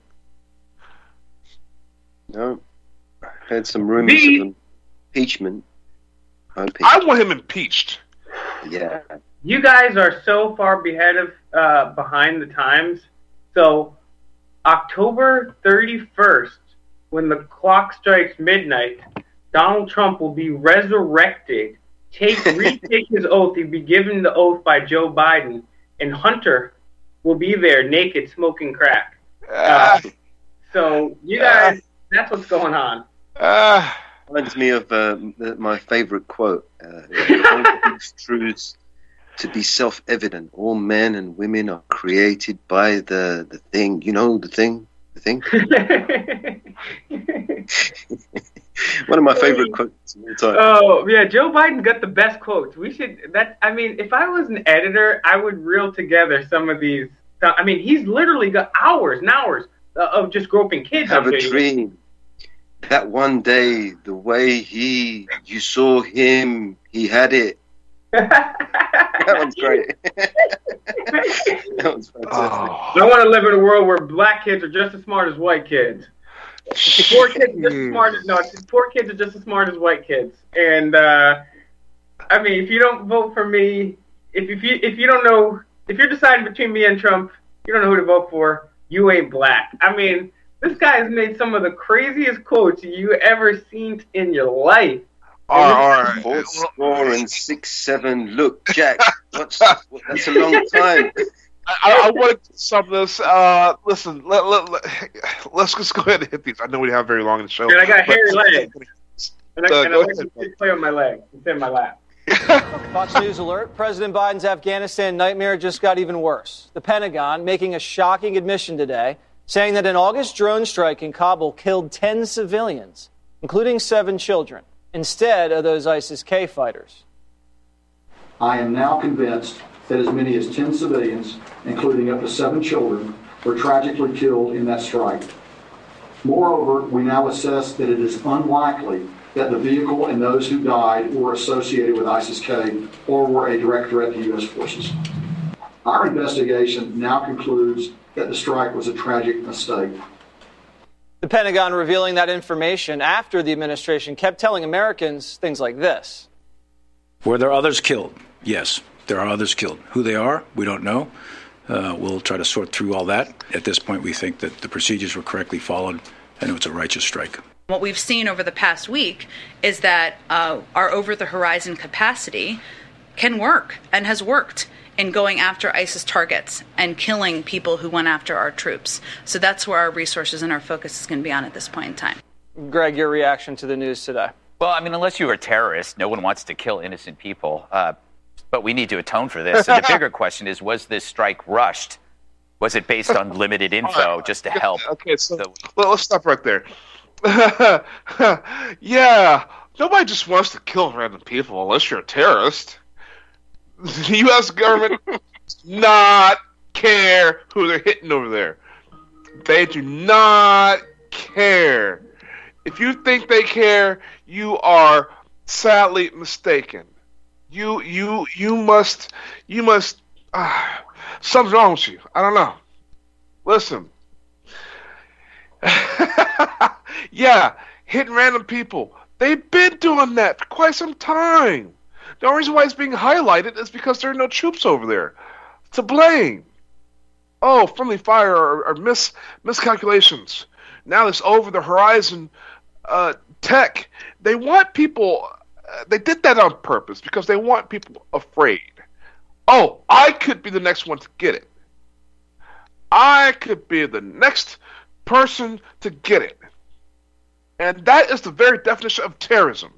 Speaker 13: No. I heard some rumors
Speaker 5: Me?
Speaker 13: of impeachment.
Speaker 6: I want him impeached.
Speaker 13: Yeah.
Speaker 5: You guys are so far behind of uh, behind the times. So October thirty-first, when the clock strikes midnight, Donald Trump will be resurrected, take retake his oath. He'll be given the oath by Joe Biden, and Hunter will be there naked smoking crack. Uh, so you guys, that's what's going on.
Speaker 6: Uh,
Speaker 13: Reminds me of uh, my favorite quote. Uh, "These truths to be self-evident. All men and women are created by the, the thing. You know the thing? The thing?" One of my favorite quotes of all time.
Speaker 5: Oh, yeah, Joe Biden got the best quotes. We should, that, I mean, if I was an editor, I would reel together some of these. I mean, he's literally got hours and hours of just groping kids.
Speaker 13: Have a dream. That one day, the way he, you saw him, he had it. That one's great. That one's fantastic.
Speaker 5: Oh. I want to live in a world where black kids are just as smart as white kids. Poor kids are just as smart as, no, poor kids are just as smart as white kids. And, uh, I mean, if you don't vote for me, if, if you if you don't know, if you're deciding between me and Trump, you don't know who to vote for, you ain't black. I mean, this guy has made some of the craziest quotes you ever seen in your life.
Speaker 6: All right.
Speaker 13: Four score and six, seven. Look, Jack, what's, that's a long time.
Speaker 6: I, I want to sum this. Uh, listen, let, let, let, let's just go ahead and hit these. I know we have very long in the show.
Speaker 5: And I got
Speaker 6: but,
Speaker 5: hairy legs. And I,
Speaker 6: uh,
Speaker 5: and I like to play on my leg. It's in my lap.
Speaker 14: Fox News alert. President Biden's Afghanistan nightmare just got even worse. The Pentagon making a shocking admission today, saying that an August drone strike in Kabul killed ten civilians, including seven children, instead of those ISIS-K fighters.
Speaker 15: I am now convinced that as many as ten civilians, including up to seven children, were tragically killed in that strike. Moreover, we now assess that it is unlikely that the vehicle and those who died were associated with ISIS-K or were a direct threat to U S forces. Our investigation now concludes that the strike was a tragic mistake.
Speaker 14: The Pentagon revealing that information after the administration kept telling Americans things like this.
Speaker 16: Were there others killed? Yes, there are others killed. Who they are, we don't know. Uh, we'll try to sort through all that. At this point, we think that the procedures were correctly followed and it was a righteous strike.
Speaker 17: What we've seen over the past week is that uh, our over-the-horizon capacity can work and has worked in going after ISIS targets and killing people who went after our troops. So that's where our resources and our focus is going to be on at this point in time.
Speaker 14: Greg, your reaction to the news today?
Speaker 18: Well, I mean, unless you are a terrorist, no one wants to kill innocent people. Uh, but we need to atone for this. And the bigger question is, was this strike rushed? Was it based on limited info just to help?
Speaker 6: Okay, so
Speaker 18: the-
Speaker 6: well, let's stop right there. Yeah, nobody just wants to kill random people unless you're a terrorist. The U S government does not care who they're hitting over there. They do not care. If you think they care, you are sadly mistaken. You you you must you must uh, something's wrong with you. I don't know. Listen. Yeah, hitting random people. They've been doing that for quite some time. The only reason why it's being highlighted is because there are no troops over there to blame. Oh, friendly fire or, or mis miscalculations. Now this over the horizon uh, tech. They want people. Uh, they did that on purpose because they want people afraid. Oh, I could be the next one to get it. I could be the next person to get it. And that is the very definition of terrorism.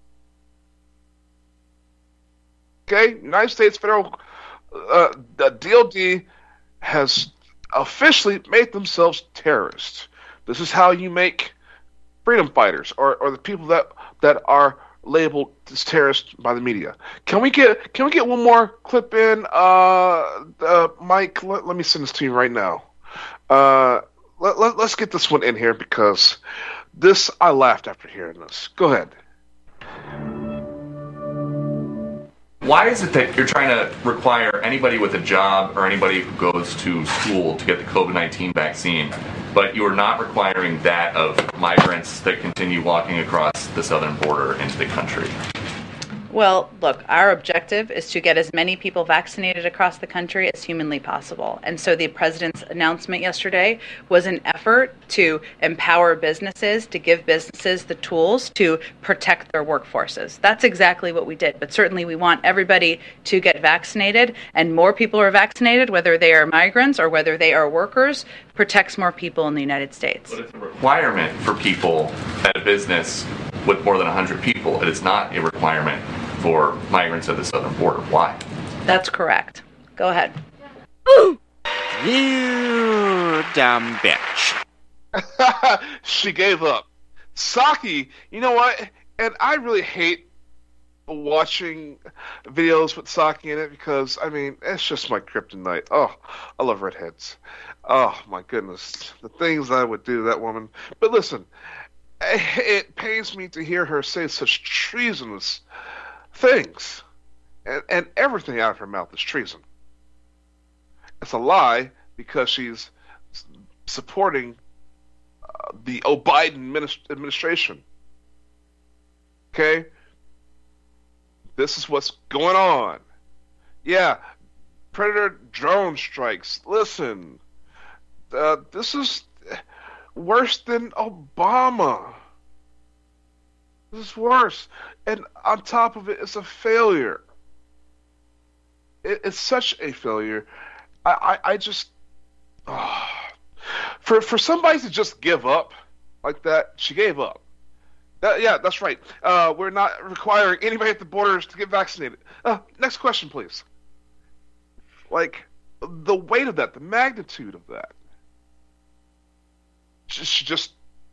Speaker 6: Okay, United States Federal, uh, the D O D has officially made themselves terrorists. This is how you make freedom fighters or, or the people that that are labeled as terrorists by the media. Can we get can we get one more clip in? Uh, uh, Mike, let, let me send this to you right now. Uh, let, let, let's get this one in here because this I laughed after hearing this. Go ahead.
Speaker 19: Why is it that you're trying to require anybody with a job or anybody who goes to school to get the COVID nineteen vaccine, but you're not requiring that of migrants that continue walking across the southern border into the country?
Speaker 17: Well, look, our objective is to get as many people vaccinated across the country as humanly possible. And so the president's announcement yesterday was an effort to empower businesses, to give businesses the tools to protect their workforces. That's exactly what we did. But certainly we want everybody to get vaccinated, and more people are vaccinated, whether they are migrants or whether they are workers, protects more people in the United States.
Speaker 19: But it's a requirement for people at a business with more than one hundred people. It is not a requirement for migrants at the southern border. Why?
Speaker 17: That's correct. Go ahead.
Speaker 3: You dumb bitch.
Speaker 6: She gave up. Psaki, you know what? And I really hate watching videos with Psaki in it because, I mean, it's just my kryptonite. Oh, I love redheads. Oh, my goodness. The things I would do to that woman. But listen, it pains me to hear her say such treasonous things. And, and everything out of her mouth is treason. It's a lie because she's supporting uh, the Biden administ- administration. Okay? This is what's going on. Yeah, Predator drone strikes. Listen, uh, this is worse than Obama. This is worse. And on top of it, it's a failure. It, it's such a failure. I, I, I just... Oh. For, for somebody to just give up like that, she gave up. That, yeah, that's right. Uh, we're not requiring anybody at the borders to get vaccinated. Uh, next question, please. Like, the weight of that, the magnitude of that. She just...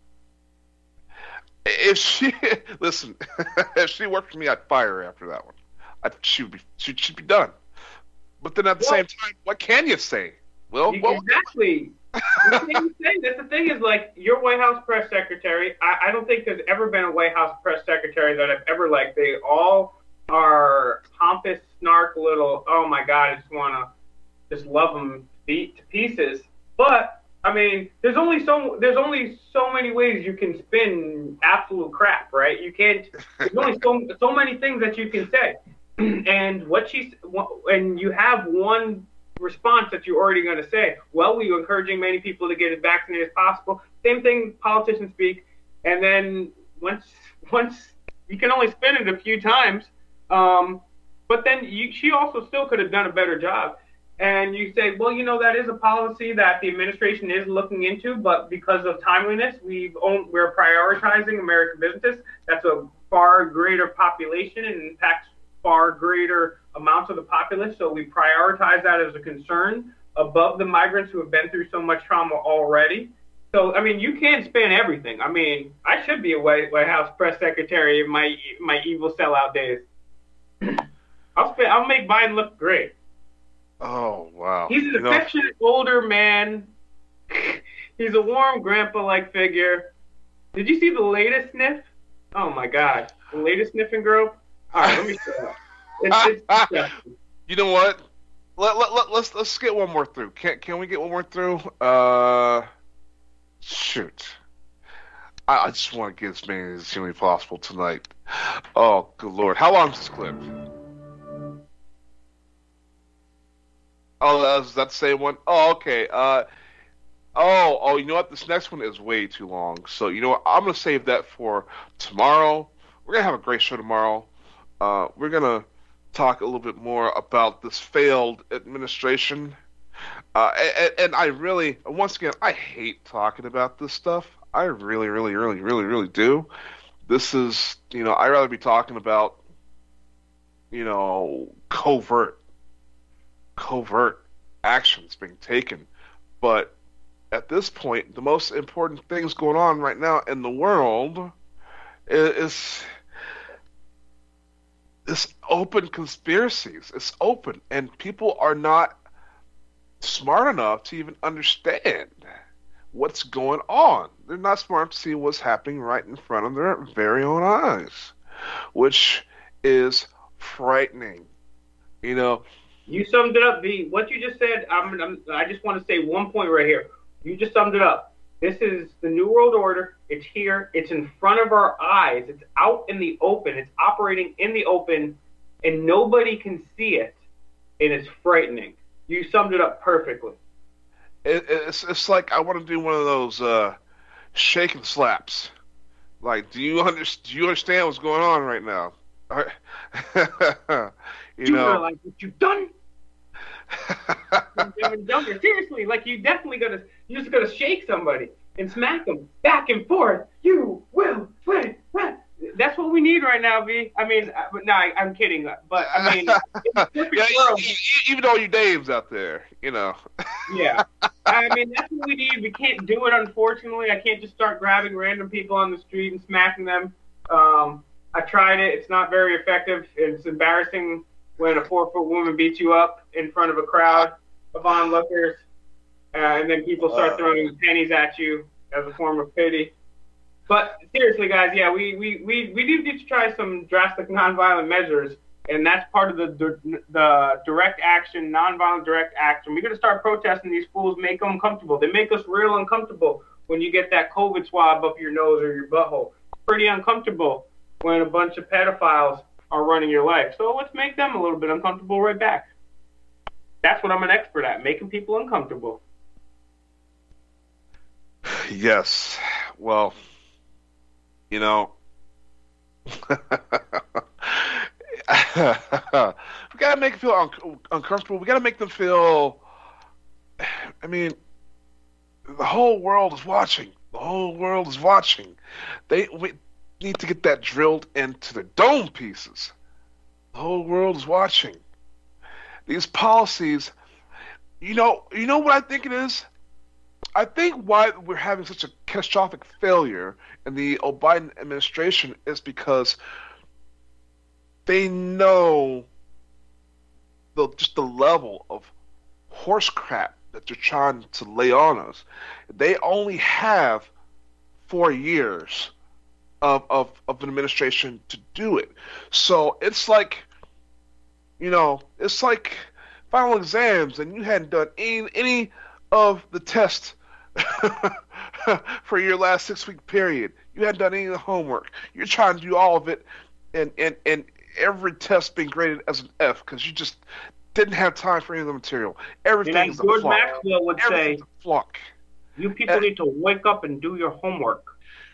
Speaker 6: If she... Listen, if she worked for me, I'd fire her after that one. I'd, she would be, she'd, she'd be done. But then at the well, same time, what can you say? Well,
Speaker 5: you,
Speaker 6: well
Speaker 5: exactly. That's the thing is, like, your White House press secretary, I, I don't think there's ever been a White House press secretary that I've ever liked. They all are pompous, snark, little, oh my God, I just want to just love them beat to pieces. But, I mean, there's only so there's only so many ways you can spin absolute crap, right? You can't, there's only so, so many things that you can say. And what she's, and you have one response that you're already going to say, well, we're encouraging many people to get as vaccinated as possible. Same thing politicians speak. And then once once you can only spin it a few times, um, but then you, she also still could have done a better job. And you say, well, you know, that is a policy that the administration is looking into, but because of timeliness, we've own, we're prioritizing American businesses. That's a far greater population and impacts far greater amounts of the populace, so we prioritize that as a concern above the migrants who have been through so much trauma already. So, I mean, you can't span everything. I mean, I should be a White, White House press secretary in my my evil sellout days. I'll spend, I'll make Biden look great.
Speaker 6: Oh, wow.
Speaker 5: He's an
Speaker 6: you
Speaker 5: affectionate know. older man. He's a warm grandpa-like figure. Did you see the latest sniff? Oh, my God. The latest sniffing group. All right, let me shut up. It's, it's disgusting.
Speaker 6: You know what? Let, let, let, let's let's get one more through. Can can we get one more through? Uh, shoot. I, I just want to get as many as humanly possible tonight. Oh, good Lord. How long is this clip? Oh, is that the same one? Oh, okay. Uh, oh, oh, you know what? This next one is way too long. So, you know what? I'm going to save that for tomorrow. We're going to have a great show tomorrow. Uh, we're going to talk a little bit more about this failed administration. Uh, and, and I really, once again, I hate talking about this stuff. I really, really, really, really, really do. This is, you know, I'd rather be talking about, you know, covert, covert actions being taken. But at this point, the most important things going on right now in the world is, is open conspiracies. It's open, and people are not smart enough to even understand what's going on. They're not smart to see what's happening right in front of their very own eyes, which is frightening. You know,
Speaker 5: you summed it up, V. What you just said, I'm, I'm, I just want to say one point right here. You just summed it up. This is the New World Order. It's here. It's in front of our eyes. It's out in the open. It's operating in the open, and nobody can see it, and it's frightening. You summed it up perfectly.
Speaker 6: It, it's it's like I want to do one of those uh, shake and slaps. Like, do you under, do you understand what's going on right now? you
Speaker 5: do
Speaker 6: know,
Speaker 5: you realize what you've done? Seriously, like you definitely gotta, you just gotta shake somebody and smack them back and forth. You will win. That's what we need right now, V. I mean, but no, I, I'm kidding. But I mean,
Speaker 6: yeah,
Speaker 5: world,
Speaker 6: even all you Daves out there, you know.
Speaker 5: yeah, I mean that's what we need. We can't do it, unfortunately. I can't just start grabbing random people on the street and smacking them. Um, I tried it. It's not very effective. It's embarrassing when a four-foot woman beats you up in front of a crowd of onlookers, uh, and then people start throwing pennies at you as a form of pity. But seriously, guys, yeah, we, we, we, we do need to try some drastic nonviolent measures, and that's part of the the direct action, nonviolent direct action. We're going to start protesting these fools, make them uncomfortable. They make us real uncomfortable when you get that COVID swab up your nose or your butthole. Pretty uncomfortable when a bunch of pedophiles are running your life. So let's make them a little bit uncomfortable right back. That's what I'm an expert at, making people uncomfortable.
Speaker 6: Yes. Well, you know, we gotta make them feel un- uncomfortable. We gotta make them feel. I mean, the whole world is watching. The whole world is watching. They we need to get that drilled into the dome pieces. The whole world is watching. These policies, you know, you know what I think it is? I think why we're having such a catastrophic failure in the Biden administration is because they know the just the level of horse crap that they're trying to lay on us. They only have four years of of, of an administration to do it. So it's like, you know, it's like final exams and you hadn't done any, any of the tests for your last six-week period. You hadn't done any of the homework. You're trying to do all of it, and, and, and every test being graded as an F because you just didn't have time for any of the material. Everything is a
Speaker 5: George
Speaker 6: flunk.
Speaker 5: Maxwell would say,
Speaker 6: a flunk.
Speaker 5: You people and, need to wake up and do your homework.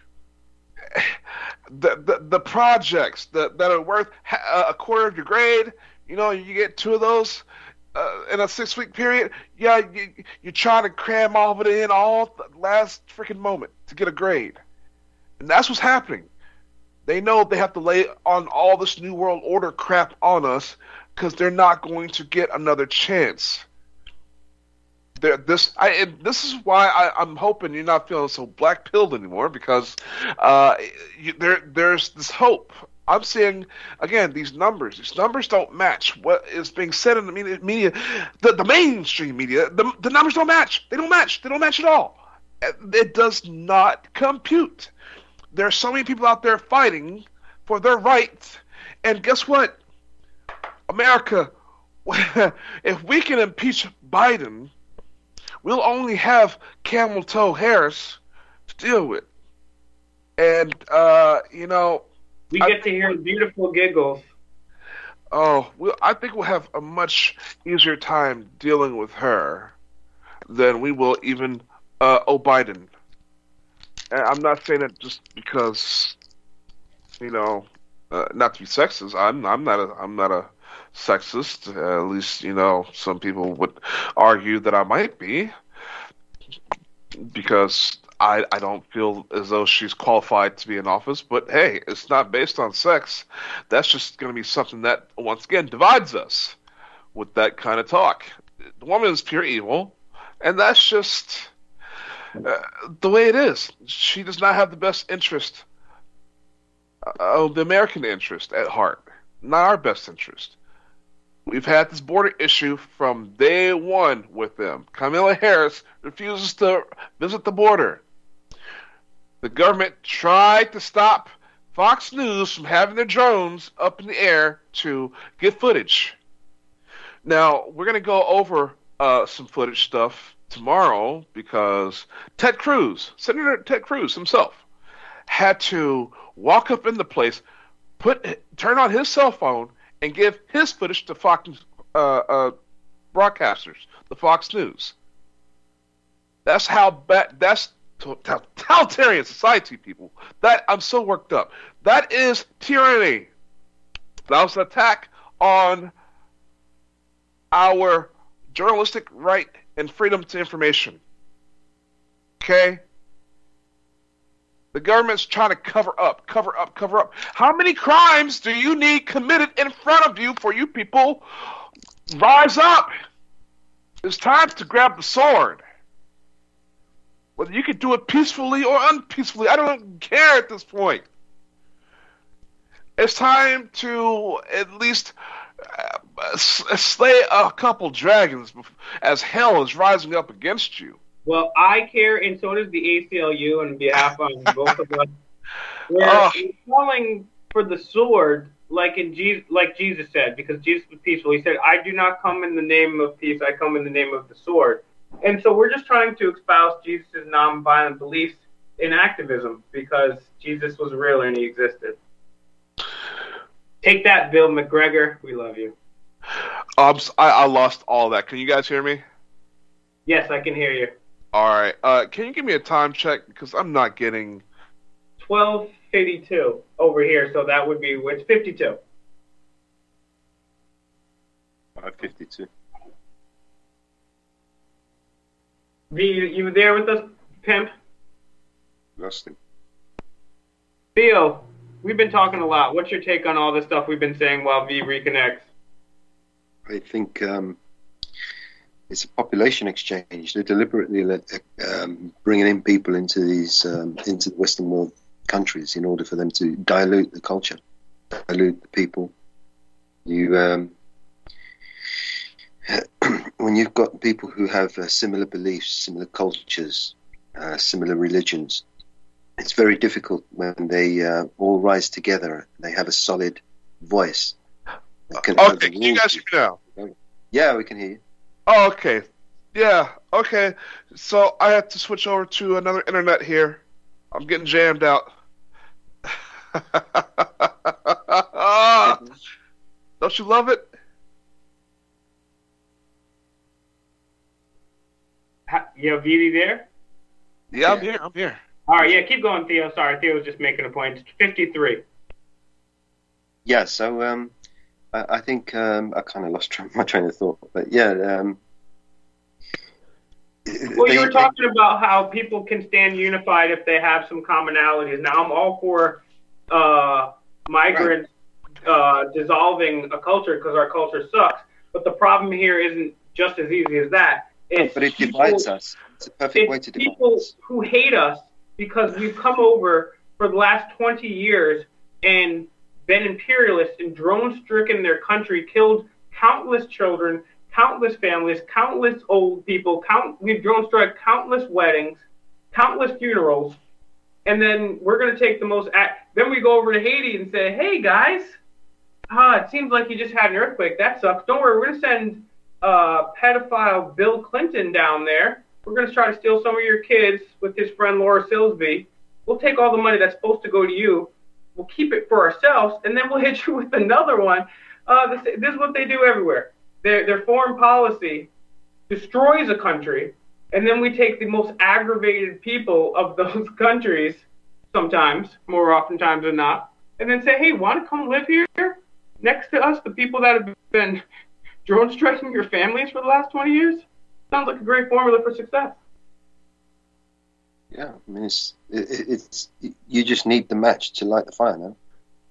Speaker 6: The the, the projects that, that are worth a quarter of your grade, you know, you get two of those uh, in a six-week period. Yeah, you, you're trying to cram all of it in all at the last freaking moment to get a grade. And that's what's happening. They know they have to lay on all this New World Order crap on us because they're not going to get another chance. They're, this I, and this is why I, I'm hoping you're not feeling so black-pilled anymore because uh, you, there there's this hope. I'm seeing, again, these numbers. These numbers don't match what is being said in the media. media the, the mainstream media, the, the numbers don't match. They don't match. They don't match at all. It does not compute. There are so many people out there fighting for their rights. And guess what? America, if we can impeach Biden, we'll only have Camel Toe Harris to deal with. And, uh, you know...
Speaker 5: We get I, to hear beautiful giggles.
Speaker 6: Oh, we'll, I think we'll have a much easier time dealing with her than we will even uh, oh Biden. And I'm not saying it just because, you know, uh, not to be sexist. I'm I'm not a I'm not a sexist. Uh, at least, you know, some people would argue that I might be, because I I don't feel as though she's qualified to be in office. But hey, it's not based on sex. That's just going to be something that once again divides us with that kind of talk. The woman is pure evil, and that's just uh, the way it is. She does not have the best interest, uh, the American interest at heart, not our best interest. We've had this border issue from day one with them. Kamala Harris refuses to visit the border. The government tried to stop Fox News from having their drones up in the air to get footage. Now, we're going to go over uh, some footage stuff tomorrow because Ted Cruz, Senator Ted Cruz himself, had to walk up in the place, put turn on his cell phone, and give his footage to Fox uh, uh, broadcasters, the Fox News. That's how bad. That's totalitarian society, people. That I'm so worked up. That is tyranny. That was an attack on our journalistic right and freedom to information. Okay? The government's trying to cover up, cover up, cover up. How many crimes do you need committed in front of you for you people rise up? It's time to grab the sword. Whether you can do it peacefully or unpeacefully, I don't care at this point. It's time to at least uh, slay a couple dragons as hell is rising up against you.
Speaker 5: Well, I care, and so does the A C L U on behalf of both of us. We're
Speaker 6: Oh.
Speaker 5: calling for the sword, like in Jesus, like Jesus said, because Jesus was peaceful. He said, "I do not come in the name of peace; I come in the name of the sword." And so we're just trying to espouse Jesus' nonviolent beliefs in activism because Jesus was real and he existed. Take that, Bill McGregor. We love you.
Speaker 6: Um, I, I lost all that. Can you guys hear me?
Speaker 5: Yes, I can hear you.
Speaker 6: All right. Uh, can you give me a time check because I'm not getting
Speaker 5: twelve fifty-two over here, so that would be which fifty-two.
Speaker 13: five fifty-two.
Speaker 5: V, you, you there with us, pimp?
Speaker 13: Lost him.
Speaker 5: Theo, we've been talking a lot. What's your take on all this stuff we've been saying while V reconnects?
Speaker 13: I think um, it's a population exchange. They're deliberately let, um, bringing in people into these um, into the Western world countries in order for them to dilute the culture, dilute the people. You. Um, when you've got people who have uh, similar beliefs, similar cultures, uh, similar religions, it's very difficult when they uh, all rise together. They have a solid voice. They can
Speaker 6: Okay, can you guys hear me now?
Speaker 13: Yeah, we can hear you.
Speaker 6: Oh, okay. Yeah, okay. So I have to switch over to another internet here. I'm getting jammed out. Don't you love it?
Speaker 5: You know, V D there?
Speaker 6: Yeah, I'm here. I'm here.
Speaker 5: All right, yeah, keep going, Theo. Sorry, Theo was just making a point. It's fifty-three.
Speaker 13: Yeah, so um, I, I think um, I kind of lost tra- my train of thought, but yeah. Um,
Speaker 5: Well,
Speaker 13: they-
Speaker 5: you were
Speaker 13: they-
Speaker 5: talking about how people can stand unified if they have some commonalities. Now, I'm all for uh, migrants uh, dissolving a culture because our culture sucks. But the problem here isn't just as easy as that. It's
Speaker 13: but it
Speaker 5: people-
Speaker 13: divides us. It's a perfect
Speaker 5: it's
Speaker 13: way to divide
Speaker 5: people
Speaker 13: us.
Speaker 5: who hate us because we've come over for the last twenty years and been imperialists and drone-stricken their country, killed countless children, countless families, countless old people. Count we've drone-struck countless weddings, countless funerals, and then we're going to take the most act. Then we go over to Haiti and say, hey, guys, uh, it seems like you just had an earthquake. That sucks. Don't worry, we're going to send uh, pedophile Bill Clinton down there. We're going to try to steal some of your kids with his friend Laura Silsby. We'll take all the money that's supposed to go to you. We'll keep it for ourselves, and then we'll hit you with another one. Uh, this, this is what they do everywhere. Their, their foreign policy destroys a country, and then we take the most aggravated people of those countries, sometimes, more oftentimes than not, and then say, hey, want to come live here next to us, the people that have been drone striking your families for the last twenty years? Sounds like a great formula for success.
Speaker 13: Yeah, I mean, it's, it, it's you just need the match to light the fire, man.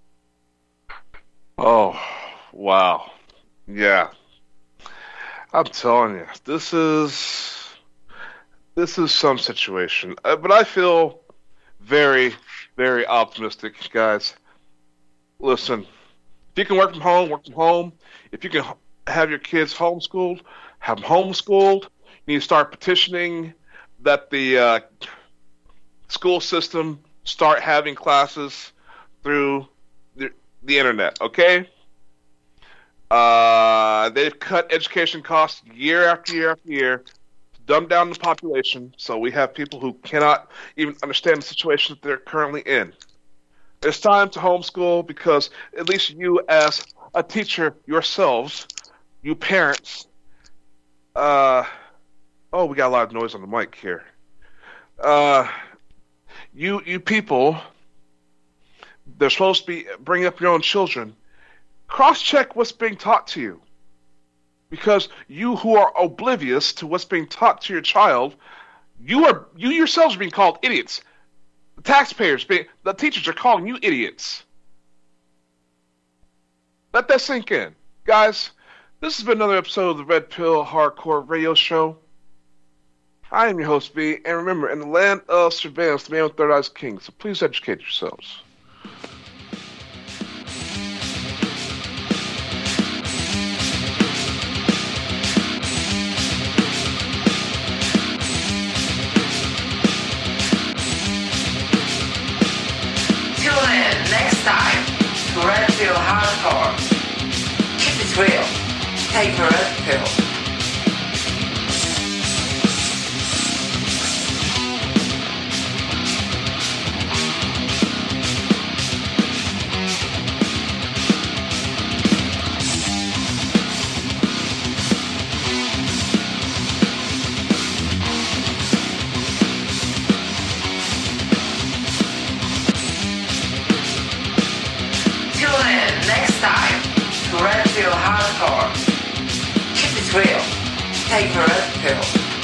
Speaker 6: Oh, wow. Yeah. I'm telling you, this is this is some situation. Uh, but I feel very, very optimistic, guys. Listen, if you can work from home, work from home. If you can have your kids homeschooled, have them homeschooled. You need to start petitioning that the uh, school system start having classes through the, the internet, okay? Uh, they've cut education costs year after year after year to dumb down the population, so we have people who cannot even understand the situation that they're currently in. It's time to homeschool because at least you as a teacher yourselves, you parents, uh, oh, we got a lot of noise on the mic here. Uh, you you people, they're supposed to be bringing up your own children. Cross-check what's being taught to you. Because you who are oblivious to what's being taught to your child, you are you yourselves are being called idiots. The taxpayers, being, the teachers are calling you idiots. Let that sink in. Guys, this has been another episode of the Red Pill Hardcore Radio Show. I am your host, B, and remember, in the land of surveillance, the man with third eye is king, so please educate yourselves.
Speaker 20: Tune in next time to Red Pill Hardcore. Keep it real. Take the Red Pill. Hardcore. Keep it real. Take the Red Pill.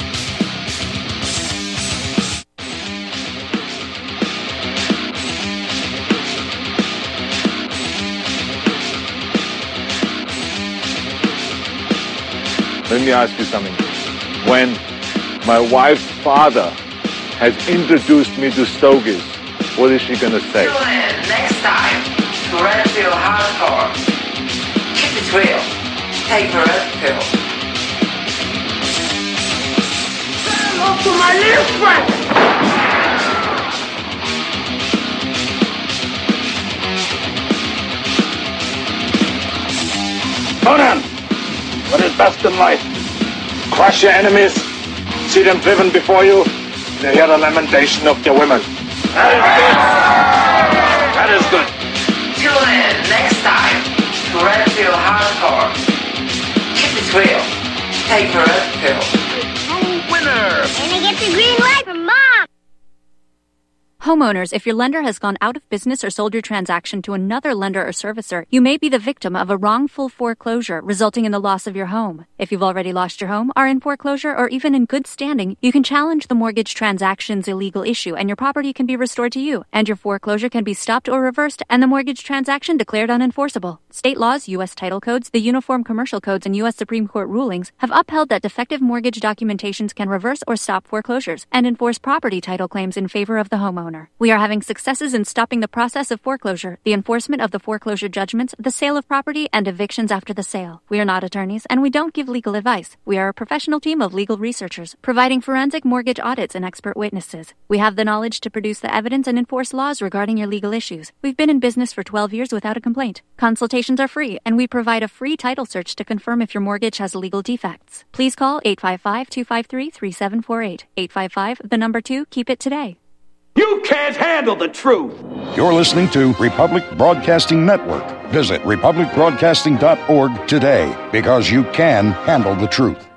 Speaker 21: Let me ask you something. When my wife's father has introduced me to Stogies, what is she gonna say?
Speaker 20: Tune in next time to Red Pill Hardcore. Keep it real. Take the Red Pill.
Speaker 2: Hello to my little friend.
Speaker 21: Conan, what is best in life? Crush your enemies, see them driven before you, and hear the lamentation of your women. That is good.
Speaker 20: Tune in next time. Red Pill Hardcore. Keep it real. Take the Red Pill.
Speaker 22: True winner. And I get the green light from Mom.
Speaker 23: Homeowners, if your lender has gone out of business or sold your transaction to another lender or servicer, you may be the victim of a wrongful foreclosure, resulting in the loss of your home. If you've already lost your home, are in foreclosure, or even in good standing, you can challenge the mortgage transaction's illegal issue, and your property can be restored to you, and your foreclosure can be stopped or reversed, and the mortgage transaction declared unenforceable. State laws, U S title codes, the Uniform Commercial Codes, and U S Supreme Court rulings have upheld that defective mortgage documentations can reverse or stop foreclosures and enforce property title claims in favor of the homeowner. homeowner. We are having successes in stopping the process of foreclosure, the enforcement of the foreclosure judgments, the sale of property, and evictions after the sale. We are not attorneys, and we don't give legal advice. We are a professional team of legal researchers, providing forensic mortgage audits and expert witnesses. We have the knowledge to produce the evidence and enforce laws regarding your legal issues. We've been in business for twelve years without a complaint. Consultations are free, and we provide a free title search to confirm if your mortgage has legal defects. Please call eight five five, two five three, three seven four eight. eight five five, the number two, keep it today.
Speaker 1: You can't handle the truth.
Speaker 7: You're listening to Republic Broadcasting Network. Visit republic broadcasting dot org today, because you can handle the truth.